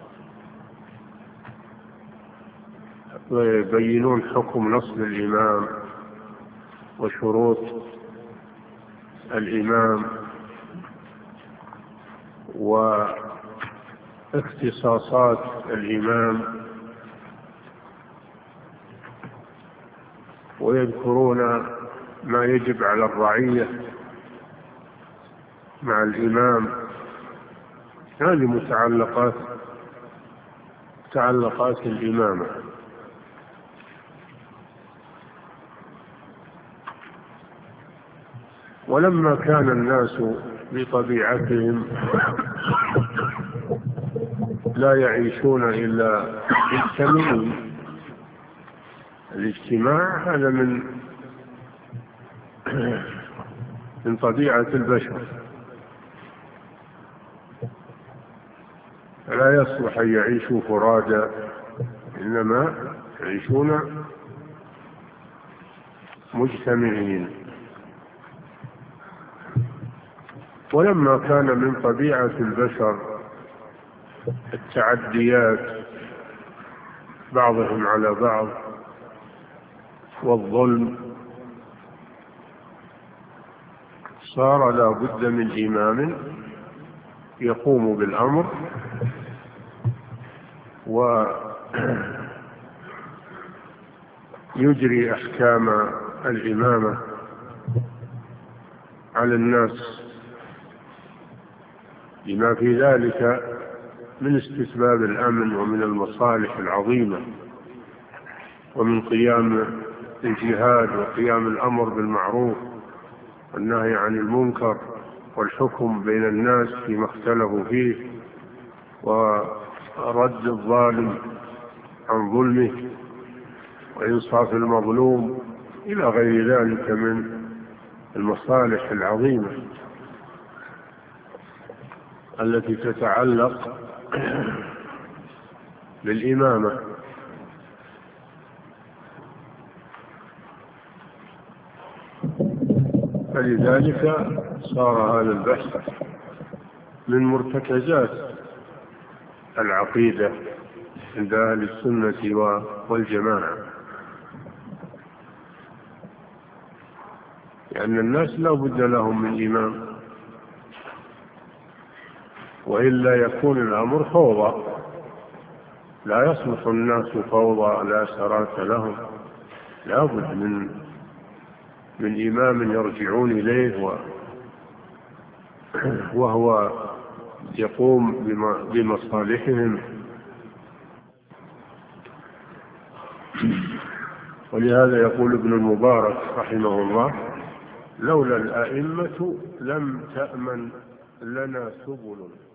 ويبينون حكم نصب الإمام وشروط الإمام واختصاصات الإمام، ويذكرون ما يجب على الرعية مع الإمام. هذه متعلقات الإمامة. ولما كان الناس بطبيعتهم لا يعيشون إلا مجتمعين، الاجتماع هذا من طبيعة البشر، لا يصلح أن يعيشوا فرادى، إنما يعيشون مجتمعين. ولما كان من طبيعة البشر التعديات بعضهم على بعض والظلم، صار لا بد من إمام يقوم بالأمر ويجري أحكام الإمامة على الناس، لما في ذلك من استتباب الأمن ومن المصالح العظيمة، ومن قيام الجهاد وقيام الأمر بالمعروف والنهي عن المنكر والحكم بين الناس فيما اختلفوا فيه، ورد الظالم عن ظلمه وإنصاف المظلوم إلى غير ذلك من المصالح العظيمة التي تتعلق بالإمامة. فلذلك صار هذا البحث من مرتكزات العقيدة عند أهل السنة والجماعة، لأن الناس لا بد لهم من إمام، وإلا يكون الأمر فوضى، لا يصلح الناس فوضى لا سرات لهم، لا بد من إمام يرجعون إليه وهو يقوم بمصالحهم. ولهذا يقول ابن المبارك رحمه الله: لولا الأئمة لم تأمن لنا سبل.